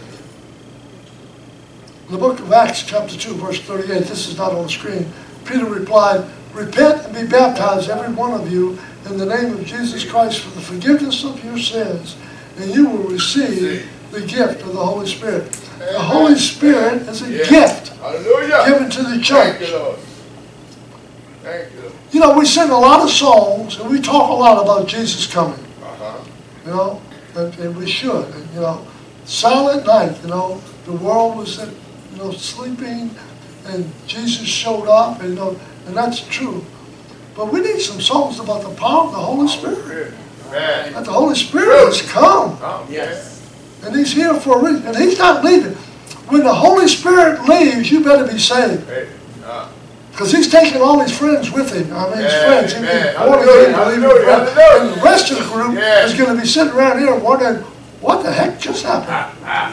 In the book of Acts, chapter two, verse thirty-eight, this is not on the screen. Peter replied, repent and be baptized, every one of you, in the name of Jesus Christ for the forgiveness of your sins, and you will receive the gift of the Holy Spirit. The Holy Spirit is a Yeah. gift Hallelujah. given to the Thank church. you, Lord. Thank you. You know, we sing a lot of songs and we talk a lot about Jesus coming. Uh-huh. You know, and, and we should. And, you know, silent night, you know, the world was, uh, you know, sleeping and Jesus showed up, and, you know, and that's true. But we need some songs about the power of the Holy Spirit. Man. That the Holy Spirit has come. Oh, Yes. And He's here for a reason. And He's not leaving. When the Holy Spirit leaves, you better be saved. Hey. Uh, Because He's taking all His friends with Him. I mean, His Yeah, friends. He amen. means born Hallelujah, again, believing hallelujah, friends. hallelujah. And the rest of the group Yeah. is going to be sitting around here wondering, what the heck just happened?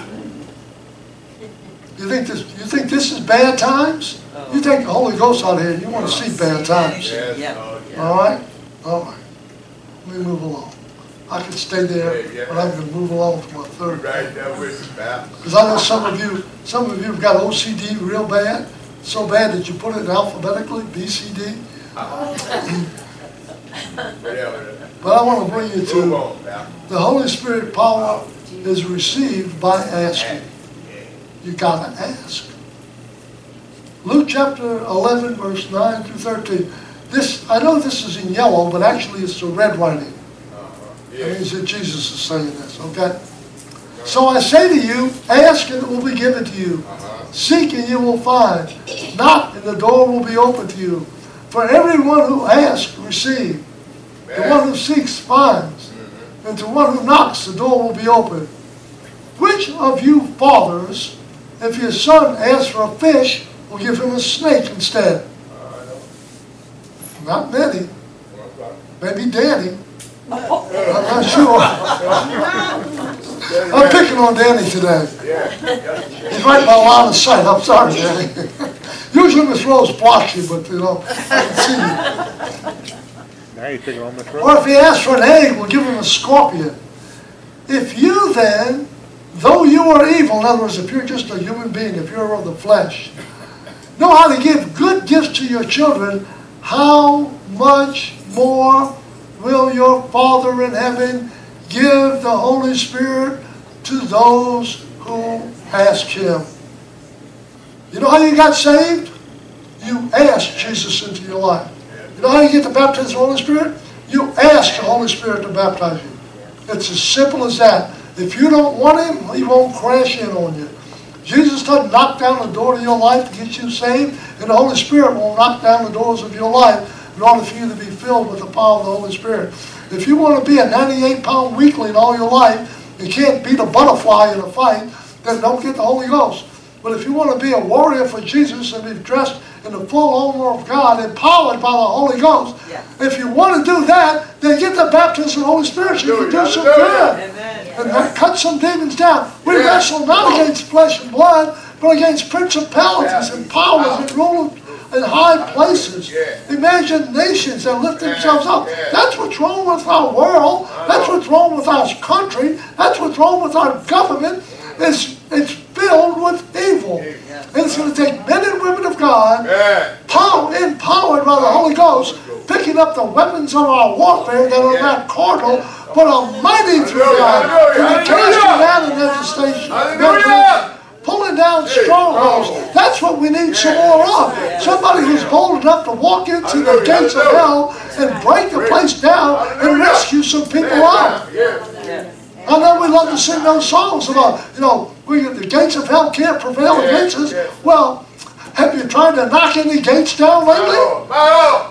You think this? You think this is bad times? You take the Holy Ghost out here, and you want to see bad times. yes, Yeah. Lord. All right, all right. Let me move along. I could stay there, Yeah, yeah. but I'm going to move along to my third. Right there with you, pal. Because I know some of you, some of you have got O C D real bad, so bad that you put it alphabetically, B, C, D. Whatever. But I want to bring you Move to on, pal. the Holy Spirit power is received by asking. You got to ask. Luke chapter eleven, verse nine through thirteen. This, I know this is in yellow, but actually it's the red writing. Uh-huh. That Yeah. means that Jesus is saying this, okay? So I say to you, ask and it will be given to you. Uh-huh. Seek and you will find. Knock and the door will be open to you. For everyone who asks, receives. The one who seeks, finds. And to one who knocks, the door will be open. Which of you fathers, if his son asks for a fish, will give him a snake instead? Not many. Maybe Danny. I'm not sure. I'm picking on Danny today. Yeah. He's right by line of sight. I'm sorry, Danny. Usually Miss Rose blocks you, but you know, I can see you. Now you're picking on my throat. Or if he asks for an egg, we'll give him a scorpion. If you then, though you are evil, in other words, if you're just a human being, if you're of the flesh, know how to give good gifts to your children, how much more will your Father in heaven give the Holy Spirit to those who ask him? You know how you got saved? You asked Jesus into your life. You know how you get the baptism of the Holy Spirit? You ask the Holy Spirit to baptize you. It's as simple as that. If you don't want him, he won't crash in on you. Jesus doesn't knock down the door to your life to get you saved, and the Holy Spirit won't knock down the doors of your life in order for you to be filled with the power of the Holy Spirit. If you want to be a ninety-eight pound weakling all your life, you can't beat a butterfly in a fight, then don't get the Holy Ghost. But if you want to be a warrior for Jesus and be dressed in the full armor of God, empowered by the Holy Ghost, Yeah. if you want to do that, then get the baptism of the Holy Spirit so you can do some good. Amen. And that cut some demons down. We Yeah. wrestle not against flesh and blood, but against principalities and powers that rule in high places. Yeah. Imaginations that lift themselves up. Yeah. That's what's wrong with our world. That's what's wrong with our country. That's what's wrong with our government. It's, it's filled with evil. And it's going to take men and women of God, Yeah. power, empowered by the Holy Ghost, picking up the weapons of our warfare that are Yeah. not carnal, but are mighty through Hallelujah, God. hallelujah, And the hallelujah. casting down and devastation. Hallelujah. Pulling down Hey, strongholds. oh. That's what we need some Yeah. more of. Somebody who's bold enough to walk into the Hallelujah, gates of hallelujah. hell and break the place down and Hallelujah. rescue some people out. Yeah. Yeah. I know we love to sing those songs about, you know, we the gates of hell can't prevail Yeah, against us. yeah. Well, have you tried to knock any gates down lately? Oh, oh.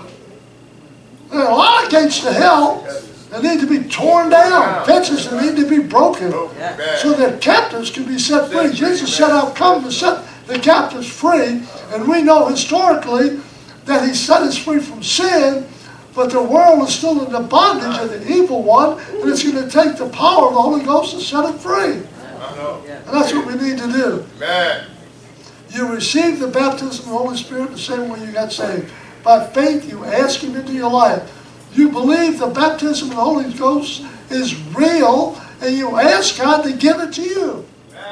There are a lot of gates to hell that need to be torn down, fences that need to be broken, Yeah. so that captives can be set free. Jesus said, I've come to set the captives free, and we know historically that he set us free from sin, but the world is still in the bondage of the evil one, and it's going to take the power of the Holy Ghost to set it free. I know. And that's what we need to do. Man. You receive the baptism of the Holy Spirit the same way you got saved. By faith, you ask him into your life. You believe the baptism of the Holy Ghost is real, and you ask God to give it to you.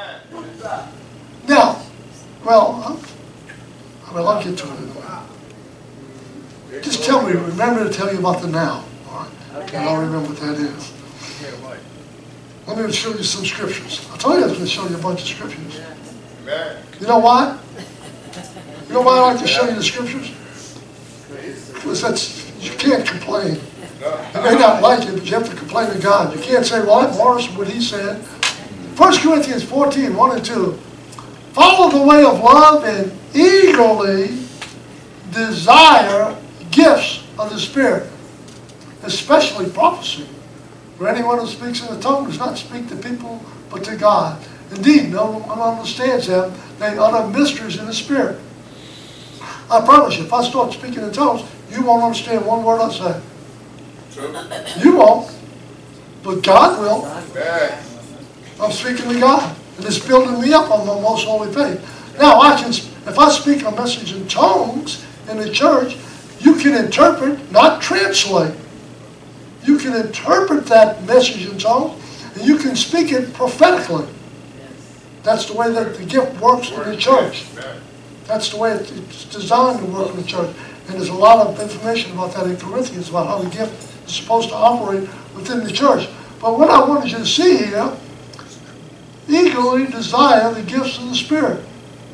Now, well, well, I'll get to it in a minute. Just tell me, remember to tell you about the now. All right? And I'll remember what that is. Let me show you some scriptures. I told you I was going to show you a bunch of scriptures. Man. You know why? You know why I like to show you the scriptures? Because that's, you can't complain. You may not like it, but you have to complain to God. You can't say, well, I'm worse than what he said. First Corinthians fourteen, one and two. Follow the way of love and eagerly desire gifts of the Spirit, especially prophecy. For anyone who speaks in the tongue does not speak to people, but to God. Indeed, no one understands them. They utter mysteries in the Spirit. I promise you, if I start speaking in tongues, you won't understand one word I say. True. You won't, but God will. Man. I'm speaking to God, and it's building me up on my most holy faith. Now, I can, if I speak a message in tongues in the church, you can interpret, not translate. You can interpret that message in tongues, and you can speak it prophetically. That's the way that the gift works in the church. That's the way it's designed to work in the church. And there's a lot of information about that in Corinthians, about how the gift is supposed to operate within the church. But what I wanted you to see here, eagerly desire the gifts of the Spirit.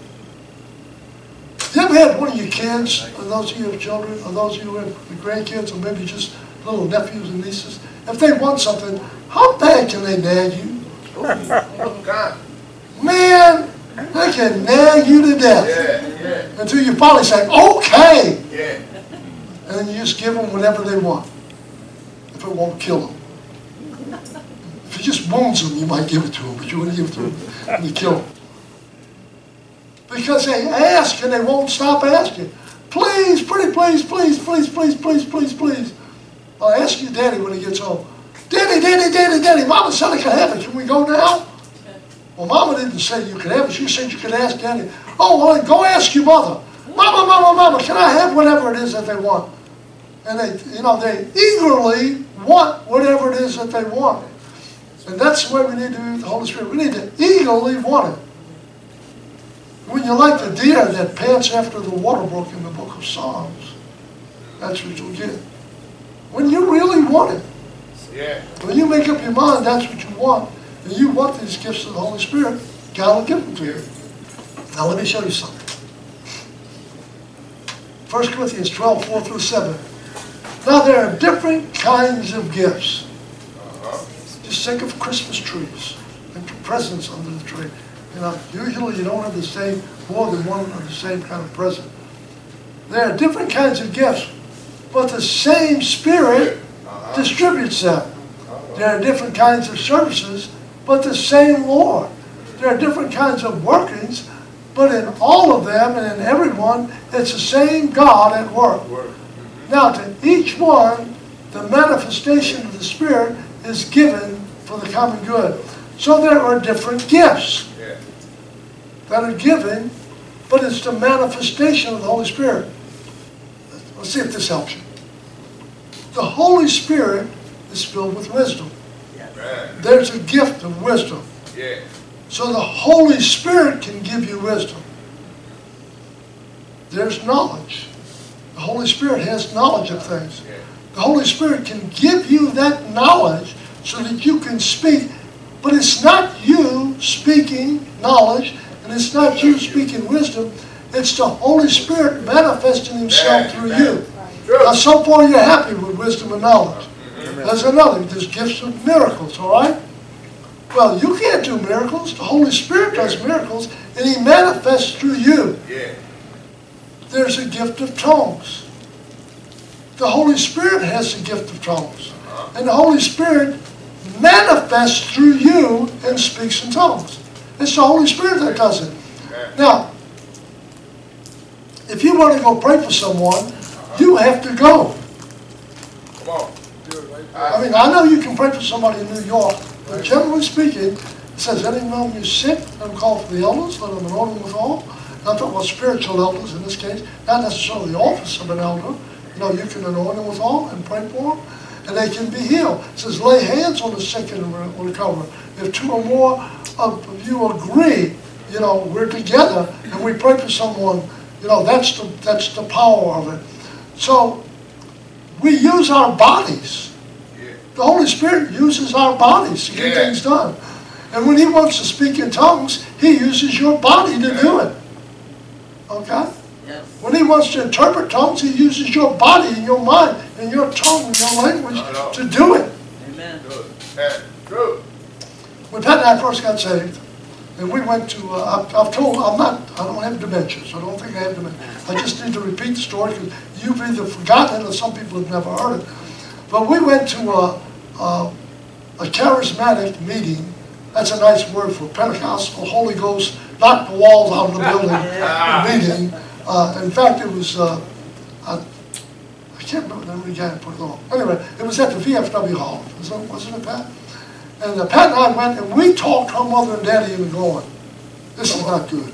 You ever had one of your kids, or those of you who have children, or those of you who have grandkids, or maybe just little nephews and nieces, if they want something, how bad can they nag you? Oh, God. Man, they can nag you to death. Yeah, yeah, Until you finally say, okay. yeah. And then you just give them whatever they want. If it won't kill them. If it just wounds them, you might give it to them, but you wouldn't give it to them when you kill them. Because they ask and they won't stop asking. Please, pretty please, please, please, please, please, please, please. I'll ask your daddy when he gets home. Daddy, daddy, daddy, daddy, Mama said I could have it. Can we go now? Well, Mama didn't say you could have it. She said you could ask Daddy. Oh, well, then go ask your mother. Mama, Mama, Mama, can I have whatever it is that they want? And they, you know, they eagerly want whatever it is that they want. And that's the way we need to do with the Holy Spirit. We need to eagerly want it. When you're like the deer that pants after the water brook in the book of Psalms, that's what you'll get. When you really want it. Yeah. When you make up your mind that's what you want, and you want these gifts of the Holy Spirit, God will give them to you. Now let me show you something. First Corinthians twelve, four through seven. Now there are different kinds of gifts. Uh-huh. Just think of Christmas trees and presents under the tree. You know, usually you don't have the same, more than one of the same kind of present. There are different kinds of gifts, but the same Spirit Uh-huh. distributes them. There are different kinds of services, but the same Lord. There are different kinds of workings, but in all of them and in everyone, it's the same God at work. Work. Now, to each one, the manifestation of the Spirit is given for the common good. So there are different gifts Yeah. that are given, but it's the manifestation of the Holy Spirit. Let's see if this helps you. The Holy Spirit is filled with wisdom. Man. There's a gift of wisdom. Yeah. So the Holy Spirit can give you wisdom. There's knowledge. The Holy Spirit has knowledge of things. Yeah. The Holy Spirit can give you that knowledge so that you can speak. But it's not you speaking knowledge, and it's not you speaking wisdom. It's the Holy Spirit manifesting Himself Yeah. through Yeah. you. True. Now, so far you're happy with wisdom and knowledge. There's another. There's gifts of miracles, all right? Well, you can't do miracles. The Holy Spirit does miracles, and He manifests through you. Yeah. There's a gift of tongues. The Holy Spirit has the gift of tongues. And the Holy Spirit manifests through you and speaks in tongues. It's the Holy Spirit that does it. Now, if you want to go pray for someone, you have to go. Come on. I mean, I know you can pray for somebody in New York, but generally speaking, it says, anyone who's sick, let them call for the elders, let them anoint them with oil. I'm talking about spiritual elders in this case, not necessarily the office of an elder. You know, you can anoint them with oil and pray for them, and they can be healed. It says, lay hands on the sick and will recover. If two or more of you agree, you know, we're together and we pray for someone, you know, that's the, that's the power of it. So, we use our bodies. The Holy Spirit uses our bodies to get Yeah. things done. And when He wants to speak in tongues, He uses your body to do it. Okay? Yes. When He wants to interpret tongues, He uses your body and your mind and your tongue and your language to do it. Amen. Good. Yeah. True. When Pat and I first got saved, and we went to, uh, I've, I've told, I'm not, I don't have dementia, so I don't think I have dementia. I just need to repeat the story because you've either forgotten it or some people have never heard it. But we went to a, a, a charismatic meeting. That's a nice word for Pentecostal, Holy Ghost, knock the walls out of the building meeting. Uh, in fact, it was, uh, I, I can't remember the name of the guy who put it on. Anyway, it was at the V F W Hall, wasn't it, Pat? And uh, Pat and I went and we talked her mother and daddy into going, this is not good.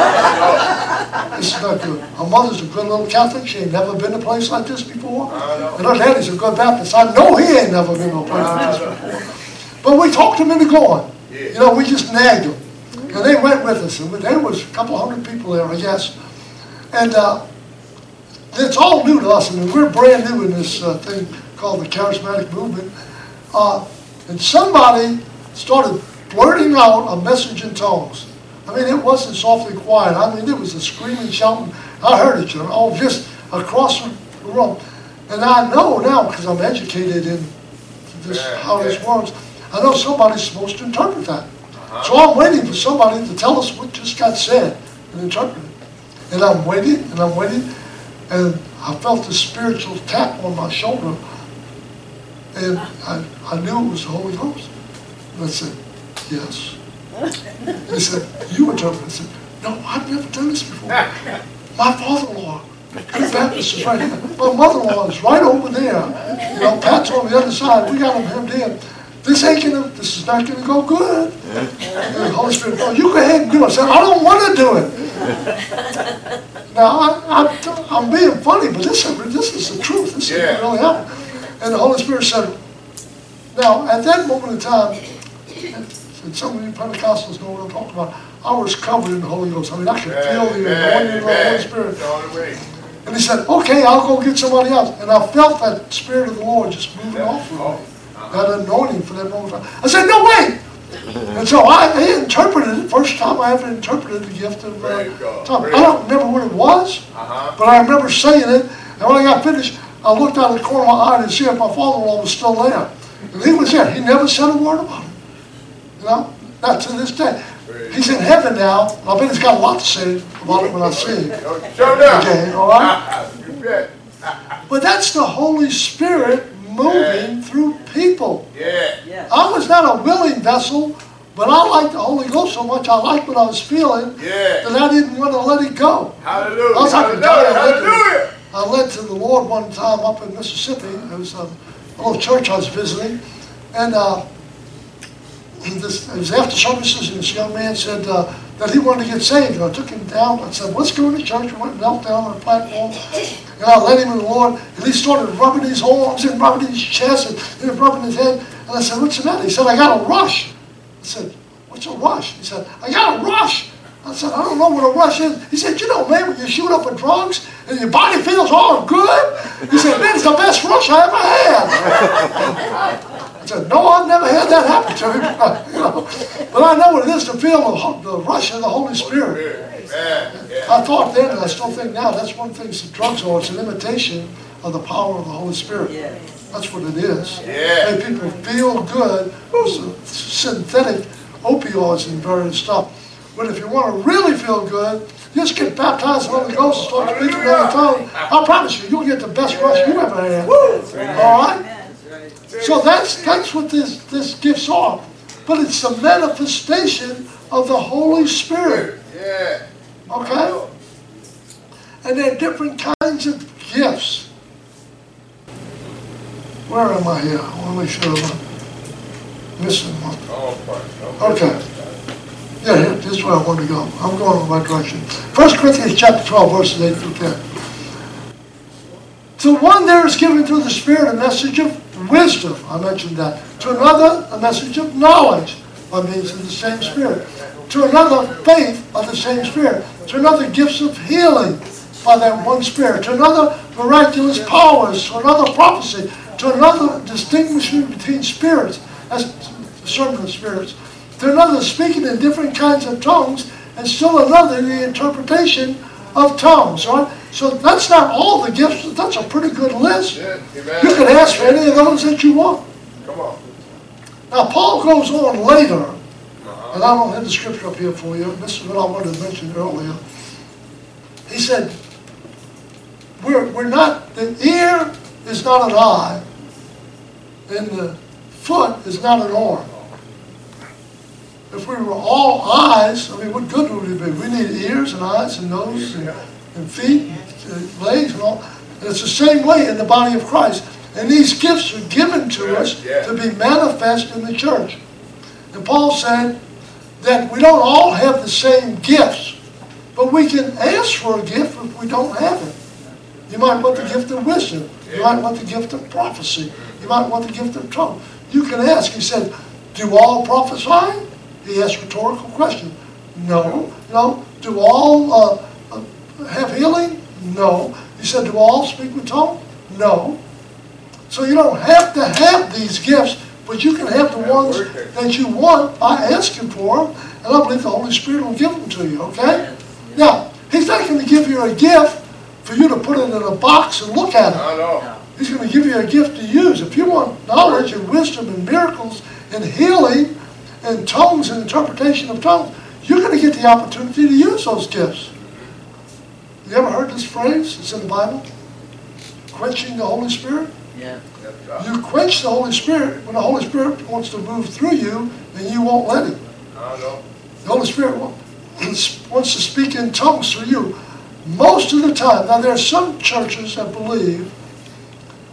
This is not good. Her mother's a good little Catholic. She ain't never been to a place like this before. And her daddy's a good Baptist. I know he ain't never been to a place like this before. But we talked him into going. You know, we just nagged them. And they went with us. And there was a couple hundred people there, I guess. And uh, it's all new to us. I mean, we're brand new in this uh, thing called the charismatic movement. Uh, and somebody started blurting out a message in tongues. I mean, it wasn't softly quiet. I mean, it was a screaming, shouting. I heard it, you know, all just across the room. And I know now, because I'm educated in this, how this works, I know somebody's supposed to interpret that. Uh-huh. So I'm waiting for somebody to tell us what just got said and interpret it. And I'm waiting, and I'm waiting, and I felt the spiritual tap on my shoulder, and I, I knew it was the Holy Ghost. And I said, yes. He said, you interpret. I said, no, I've never done this before. My father-in-law, good Baptist, is right here. My mother-in-law is right over there. You know, Pat's on the other side. We got him hemmed in. this ain't gonna, this is not gonna go good. And the Holy Spirit, no, you go ahead and do it. I said, I don't want to do it. Now, I, I, I'm being funny, but this, this is the truth. This is Yeah. what really happened. And the Holy Spirit said, now, at that moment in time, and some of you Pentecostals know what I'm talking about, I was covered in the Holy Ghost. I mean, I could feel the anointing of the Holy Spirit. All the way. And he said, okay, I'll go get somebody else. And I felt that Spirit of the Lord just moving off of me. That anointing for that moment. I said, no, wait. And so I, I interpreted it, first time I ever interpreted the gift of uh, tongues. I don't remember what it was, Uh-huh. but I remember saying it. And when I got finished, I looked out of the corner of my eye and see if my father-in-law was still there. And he was there. He never said a word about it. You know, not to this day. He's in heaven now. And I bet he's got a lot to say about it when I see him. Show down. Okay, all right? You bet. But that's the Holy Spirit moving through people. Yeah. Yes. I was not a willing vessel, but I liked the Holy Ghost so much. I liked what I was feeling Yeah. that I didn't want to let it go. Hallelujah. I was like a Hallelujah. dog. Hallelujah. I led to the Lord one time up in Mississippi. It was um, a little church I was visiting, and uh, this, it was after services, and this young man said uh, that he wanted to get saved. And I took him down. I said, let's go to church. We went and knelt down on the platform. And I led him in the Lord, and he started rubbing his arms and rubbing his chest and, and rubbing his head. And I said, what's the matter? He said, I got a rush. I said, what's a rush? He said, I got a rush. I said, I don't know what a rush is. He said, you know, man, when you shoot up with drugs and your body feels all good, he said, man, it's the best rush I ever had. I said, no, I've never had that happen to me. You know, but I know what it is to feel the, the rush of the Holy Spirit. Man, yeah. I thought then, and I still think now, that's one thing that drugs are. It's an imitation of the power of the Holy Spirit. Yes. That's what it is. Yeah. Make people feel good with synthetic opioids and various stuff. But if you want to really feel good, just get baptized in the Holy Ghost and start speaking in other tongues. I promise you, you'll get the best rush you ever had. All right? That's right. So that's that's what this, this gifts are. But it's the manifestation of the Holy Spirit. Yeah. Okay? And there are different kinds of gifts. Where am I here? I want to make sure I'm not missing one. Oh, fine. Okay. Yeah, here, this is where I want to go. I'm going in the right direction. First Corinthians chapter twelve, verses eight through ten. To one there is given through the Spirit a message of wisdom. I mentioned that. To another, a message of knowledge by means of the same Spirit. To another, faith by the same Spirit. To another, gifts of healing by that one Spirit. To another, miraculous powers. To another, prophecy. To another, distinguishing between spirits. That's discernment of spirits. To another, speaking in different kinds of tongues. And still another, the interpretation of tongues. Right? So that's not all the gifts. That's a pretty good list. Yeah. You Amen. can ask for any of those that you want. Come on. Now, Paul goes on later, Uh-huh. and I don't have the scripture up here for you. This is what I wanted to mention earlier. He said, we're, we're not, the ear is not an eye, and the foot is not an arm. If we were all eyes, I mean, what good would we be? We need ears and eyes and nose and, and feet and uh, legs and all. And it's the same way in the body of Christ. And these gifts are given to us Yeah. to be manifest in the church. And Paul said that we don't all have the same gifts, but we can ask for a gift if we don't have it. You might want the gift of wisdom. You might want the gift of prophecy. You might want the gift of tongue. You can ask. He said, do all prophesy? He asked a rhetorical question. No. No. Do all uh, uh, have healing? No. He said, do all speak with tongue? No. So you don't have to have these gifts, but you can have the ones that you want by asking for them, and I believe the Holy Spirit will give them to you, okay? Now, He's not going to give you a gift for you to put it in a box and look at it. I know. He's going to give you a gift to use. If you want knowledge and wisdom and miracles and healing and tongues and interpretation of tongues, you're going to get the opportunity to use those gifts. You ever heard this phrase? It's in the Bible. Quenching the Holy Spirit. Yeah. You quench the Holy Spirit when the Holy Spirit wants to move through you, and you won't let Him. I know. The Holy Spirit wants to speak in tongues through you most of the time. Now, there are some churches that believe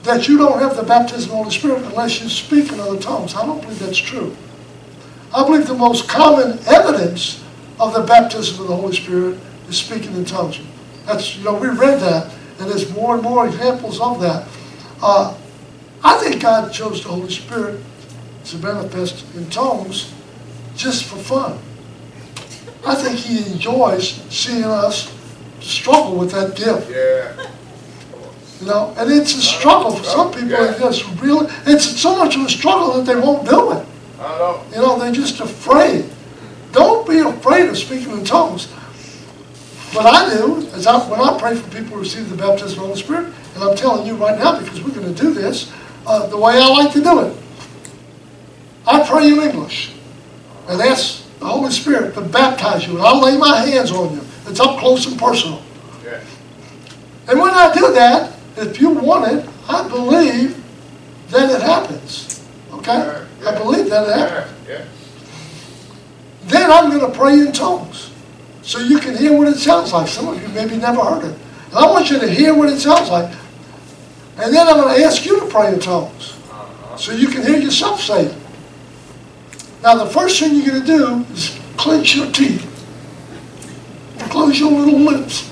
that you don't have the baptism of the Holy Spirit unless you speak in other tongues. I don't believe that's true. I believe the most common evidence of the baptism of the Holy Spirit is speaking in tongues. That's, you know, we read that, and there's more and more examples of that. Uh, I think God chose the Holy Spirit to manifest in tongues just for fun. I think He enjoys seeing us struggle with that gift. Yeah. You know, and it's a struggle for some people. It's just really, it's so much of a struggle that they won't do it. I know. You know, they're just afraid. Don't be afraid of speaking in tongues. What I do is I, when I pray for people who receive the baptism of the Holy Spirit, and I'm telling you right now because we're going to do this, uh, the way I like to do it. I pray in English and ask the Holy Spirit to baptize you, and I'll lay my hands on you. It's up close and personal. Yeah. And when I do that, if you want it, I believe that it happens. Okay? Yeah, yeah. I believe that it happens. Yeah. Yeah. Then I'm going to pray in tongues so you can hear what it sounds like. Some of you maybe never heard it. And I want you to hear what it sounds like. And then I'm going to ask you to pray in tongues so you can hear yourself say it. Now, the first thing you're going to do is clench your teeth. Close your little lips.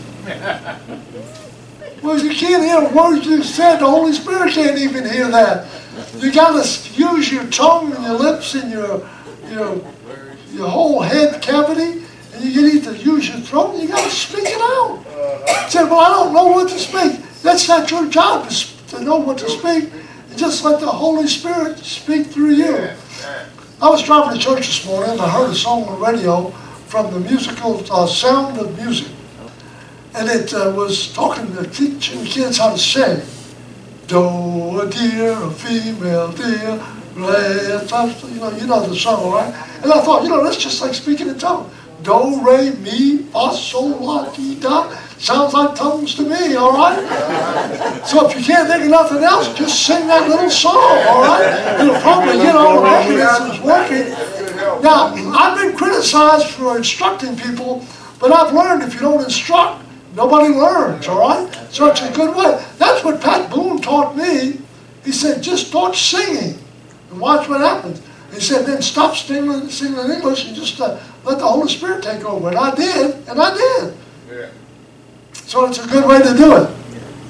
Well, you can't hear words you said. The Holy Spirit can't even hear that. You got to use your tongue and your lips and your your your whole head cavity, and you need to use your throat. And you got to speak it out. You say, "Well, I don't know what to speak." That's not your job to know what to speak. Just let the Holy Spirit speak through you. I was driving to church this morning and I heard a song on the radio from the musical uh, Sound of Music. And it uh, was talking to teaching kids how to sing. Do a deer, a female deer, lay a tough, you know, you know the song, right? And I thought, you know, that's just like speaking in tongues. Do, re, mi, fa, sol, la, ti, da. Sounds like tongues to me, all right? So if you can't think of nothing else, just sing that little song, all right? It'll probably get all the mechanisms working. Now, I've been criticized for instructing people, but I've learned if you don't instruct, nobody learns, all right? So it's a good way. That's what Pat Boone taught me. He said, just start singing and watch what happens. He said, then stop singing, singing in English and just uh, let the Holy Spirit take over. And I did, and I did. Yeah. So it's a good way to do it.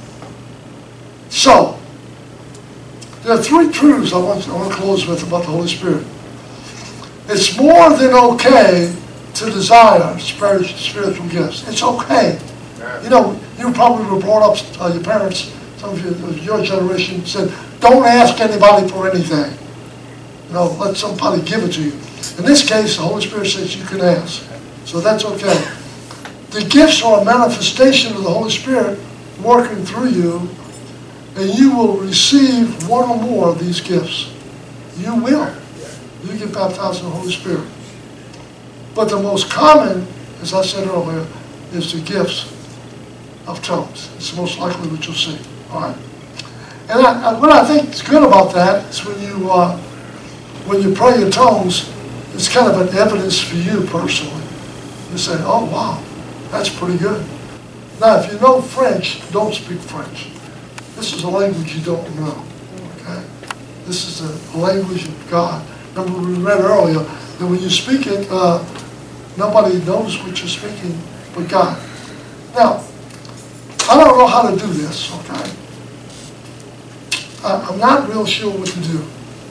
So, there are three truths I want, I want to close with about the Holy Spirit. It's more than okay to desire spiritual gifts. It's okay. You know, you probably were brought up, uh, your parents, some of you, your generation said, don't ask anybody for anything. You know, let somebody give it to you. In this case, the Holy Spirit says you can ask. So that's okay. The gifts are a manifestation of the Holy Spirit working through you, and you will receive one or more of these gifts. You will. You get baptized in the Holy Spirit. But the most common, as I said earlier, is the gifts of tongues. It's the most likely what you'll see. All right. And I, I, what I think is good about that is when you uh, when you pray in tongues, it's kind of an evidence for you personally. You say, "Oh wow, that's pretty good." Now, if you know French, don't speak French. This is a language you don't know. Okay, this is the language of God. Remember we read earlier that when you speak it, uh, nobody knows what you're speaking but God. Now, I don't know how to do this, okay? I, I'm not real sure what to do.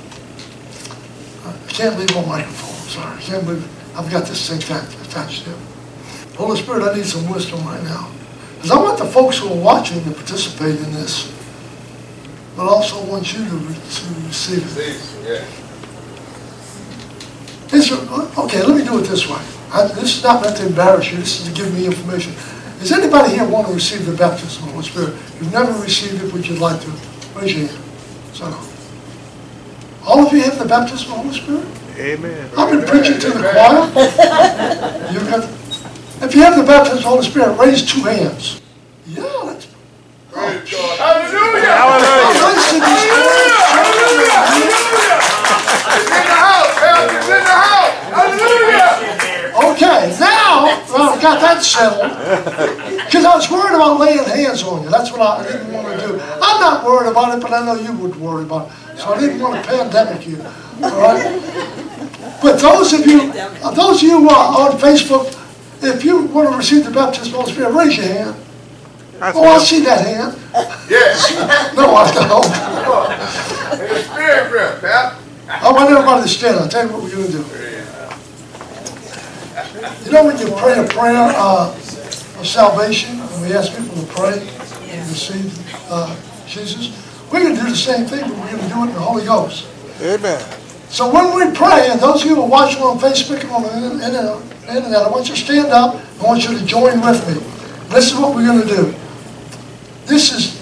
I can't leave my microphone, I'm sorry. I can't believe I've got this thing attached to it. Holy Spirit, I need some wisdom right now. Because I want the folks who are watching to participate in this, but also want you to, re- to receive it. Yeah. Is there, okay, let me do it this way. I, this is not meant to embarrass you. This is to give me information. Does anybody here want to receive the baptism of the Holy Spirit? You've never received it, would you like to? Raise your hand. So, all of you have the baptism of the Holy Spirit? Amen. I've been preaching to the choir. You've got, if you have the baptism of the Holy Spirit, raise two hands. Yeah, that's... Praise God. Hallelujah. Hallelujah. It's in the house, Pastor. It's in the house. Hallelujah. Okay, now, well, I got that settled. Because I was worried about laying hands on you. That's what I didn't want to do. I'm not worried about it, but I know you would worry about it. So I didn't want a pandemic here. All right? But those of you, those of you who are on Facebook, if you want to receive the baptism of the Holy Spirit, raise your hand. Oh, I see that hand. Yes. No, I don't. In the spirit realm, Pat. I want everybody to stand. I'll tell you what we're going to do. You know when you pray a prayer uh, of salvation, and we ask people to pray and receive uh, Jesus, we're going to do the same thing, but we're going to do it in the Holy Ghost. Amen. So when we pray, and those of you who are watching on Facebook and on the internet, I want you to stand up. I want you to join with me. This is what we're going to do. This is,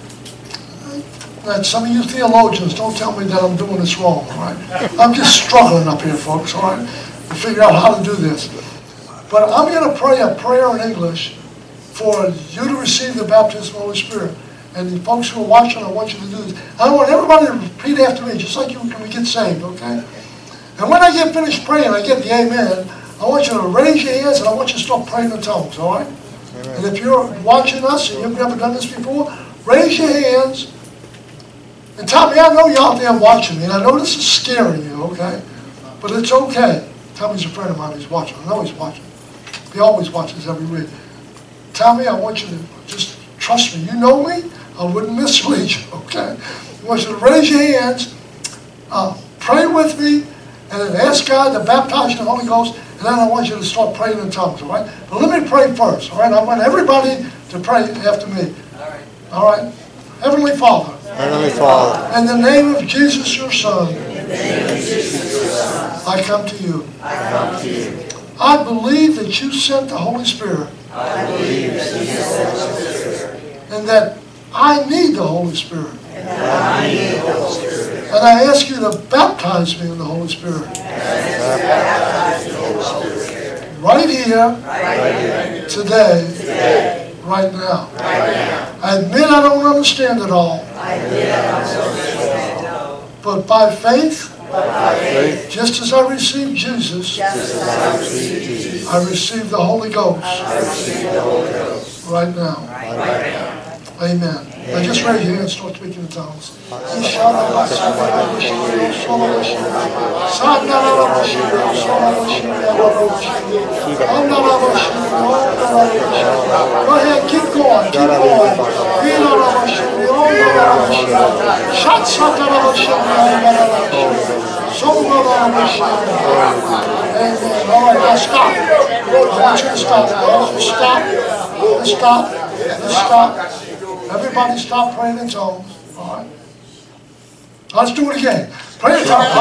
uh, some of you theologians, don't tell me that I'm doing this wrong, all right? I'm just struggling up here, folks, all right, to figure out how to do this. But I'm going to pray a prayer in English for you to receive the baptism of the Holy Spirit. And the folks who are watching, I want you to do this. I want everybody to repeat after me, just like you when we get saved, okay? And when I get finished praying, I get the amen, I want you to raise your hands and I want you to start praying in tongues, all right? Amen. And if you're watching us and you've never done this before, raise your hands. And Tommy, I know you're out there watching me, and I know this is scaring you, okay? But it's okay. Tommy's a friend of mine, he's watching. I know he's watching. He always watches every week. Tommy, I want you to just trust me. You know me. I wouldn't mislead you, okay? I want you to raise your hands, uh, pray with me, and then ask God to baptize you in the Holy Ghost, and then I want you to start praying in tongues, all right? But let me pray first, all right? I want everybody to pray after me. All right. All right? Heavenly Father. Heavenly Father. In the name of Jesus, your Son. In the name of Jesus, your Son, I come to you. I come to you. I believe that you sent the Holy Spirit. I believe that you sent the Holy Spirit. And that I need the Holy Spirit. And that I need the Holy Spirit. And I ask you to baptize me in the Holy Spirit. Baptize me in the Holy Spirit. Right here, Right here, today, today, right now. right now. I admit I don't understand it all. I admit I don't understand it all. But by faith, But by faith, just as I received Jesus, just as I received Jesus, I received the Holy Ghost I received the Holy Ghost. right now. Right now. Amen. Now just raise your hand and start speaking in tongues. Go ahead, keep going, keep going. Amen. All right, now stop. I want you to stop. I want you to stop. Let's stop. Let's stop. Everybody stop praying in tongues. All right. Let's do it again. Pray in tongues.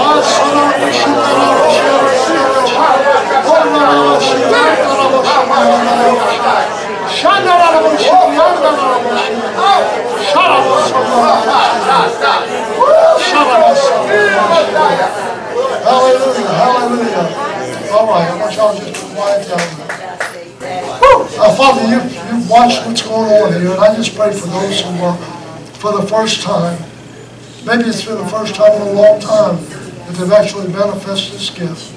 Hallelujah, hallelujah. All right, I want y'all to just be quiet down there. Uh, Father, you, you've watched what's going on here, and I just pray for those who are, for the first time, maybe it's been the first time in a long time that they've actually manifested this gift.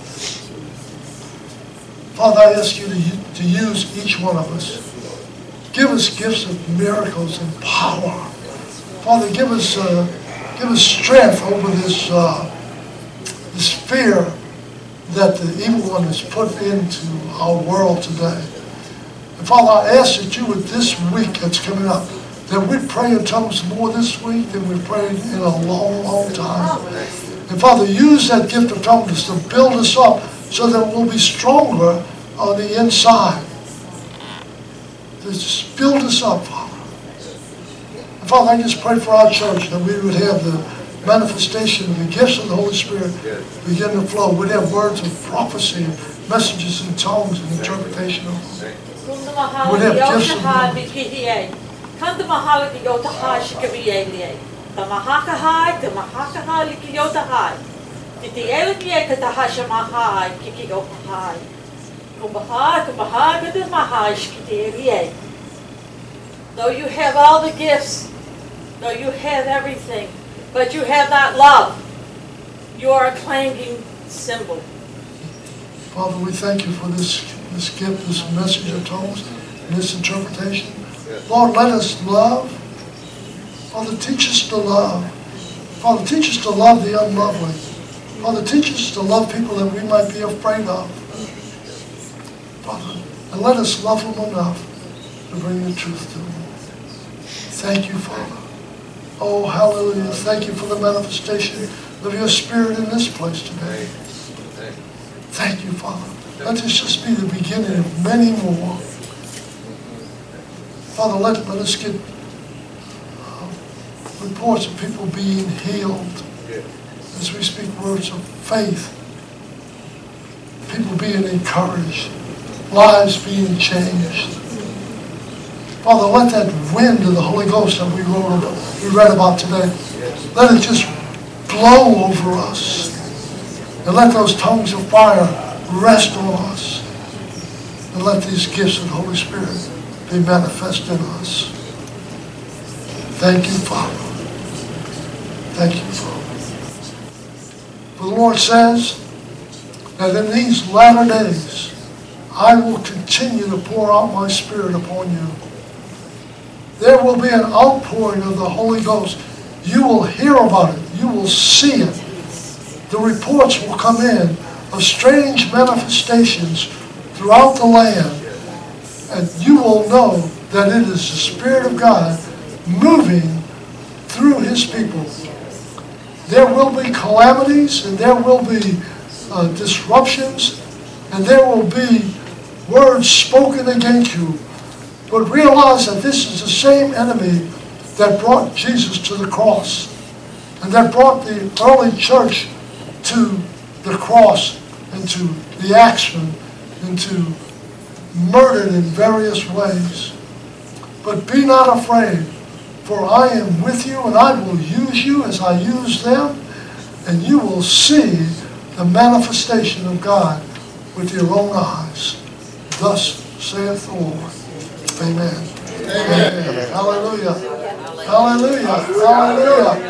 Father, I ask you to, to use each one of us. Give us gifts of miracles and power. Father, give us, uh, give us strength over this, uh, this fear that the evil one has put into our world today. And Father, I ask that you would, this week that's coming up, that we pray in tongues more this week than we've prayed in a long, long time. And Father, use that gift of tongues to build us up so that we'll be stronger on the inside. Just build us up, Father. And Father, I just pray for our church that we would have the manifestation of the gifts of the Holy Spirit begin to flow. We'd have words of prophecy, messages in tongues and interpretation of them. We'd have gifts of them. Kanta mahala ki yota hai shikabiye. Ta mahaka hai, ta mahaka hai ki yota hai. Ti ti ele ki e kata hasha mahai ki ki yota hai. Kumbahai, kumbahai, kata mahai shikiti. Though you have all the gifts, though you have everything, but you have not love, you are a clanging cymbal. Father, we thank you for this, this gift, this message of tongues, and this interpretation. Lord, let us love. Father, teach us to love. Father, teach us to love the unlovely. Father, teach us to love people that we might be afraid of. Father, and let us love them enough to bring the truth to them. Thank you, Father. Oh, hallelujah. Thank you for the manifestation of your Spirit in this place today. Thank you, Father. Let this just be the beginning of many more. Father, let, let us get uh, reports of people being healed as we speak words of faith. People being encouraged. Lives being changed. Father, let that wind of the Holy Ghost that we wrote about, we read about today, let it just blow over us. And let those tongues of fire rest on us. And let these gifts of the Holy Spirit be manifest in us. Thank you, Father. Thank you, Father. For the Lord says that in these latter days, I will continue to pour out my Spirit upon you. There will be an outpouring of the Holy Ghost. You will hear about it. You will see it. The reports will come in of strange manifestations throughout the land. And you will know that it is the Spirit of God moving through His people. There will be calamities and there will be uh, disruptions and there will be words spoken against you. But realize that this is the same enemy that brought Jesus to the cross and that brought the early church to the cross and to the action and to murdered in various ways. But be not afraid, for I am with you and I will use you as I use them, and you will see the manifestation of God with your own eyes. Thus saith the Lord. Amen. Amen. Amen. Hallelujah. Hallelujah. Hallelujah.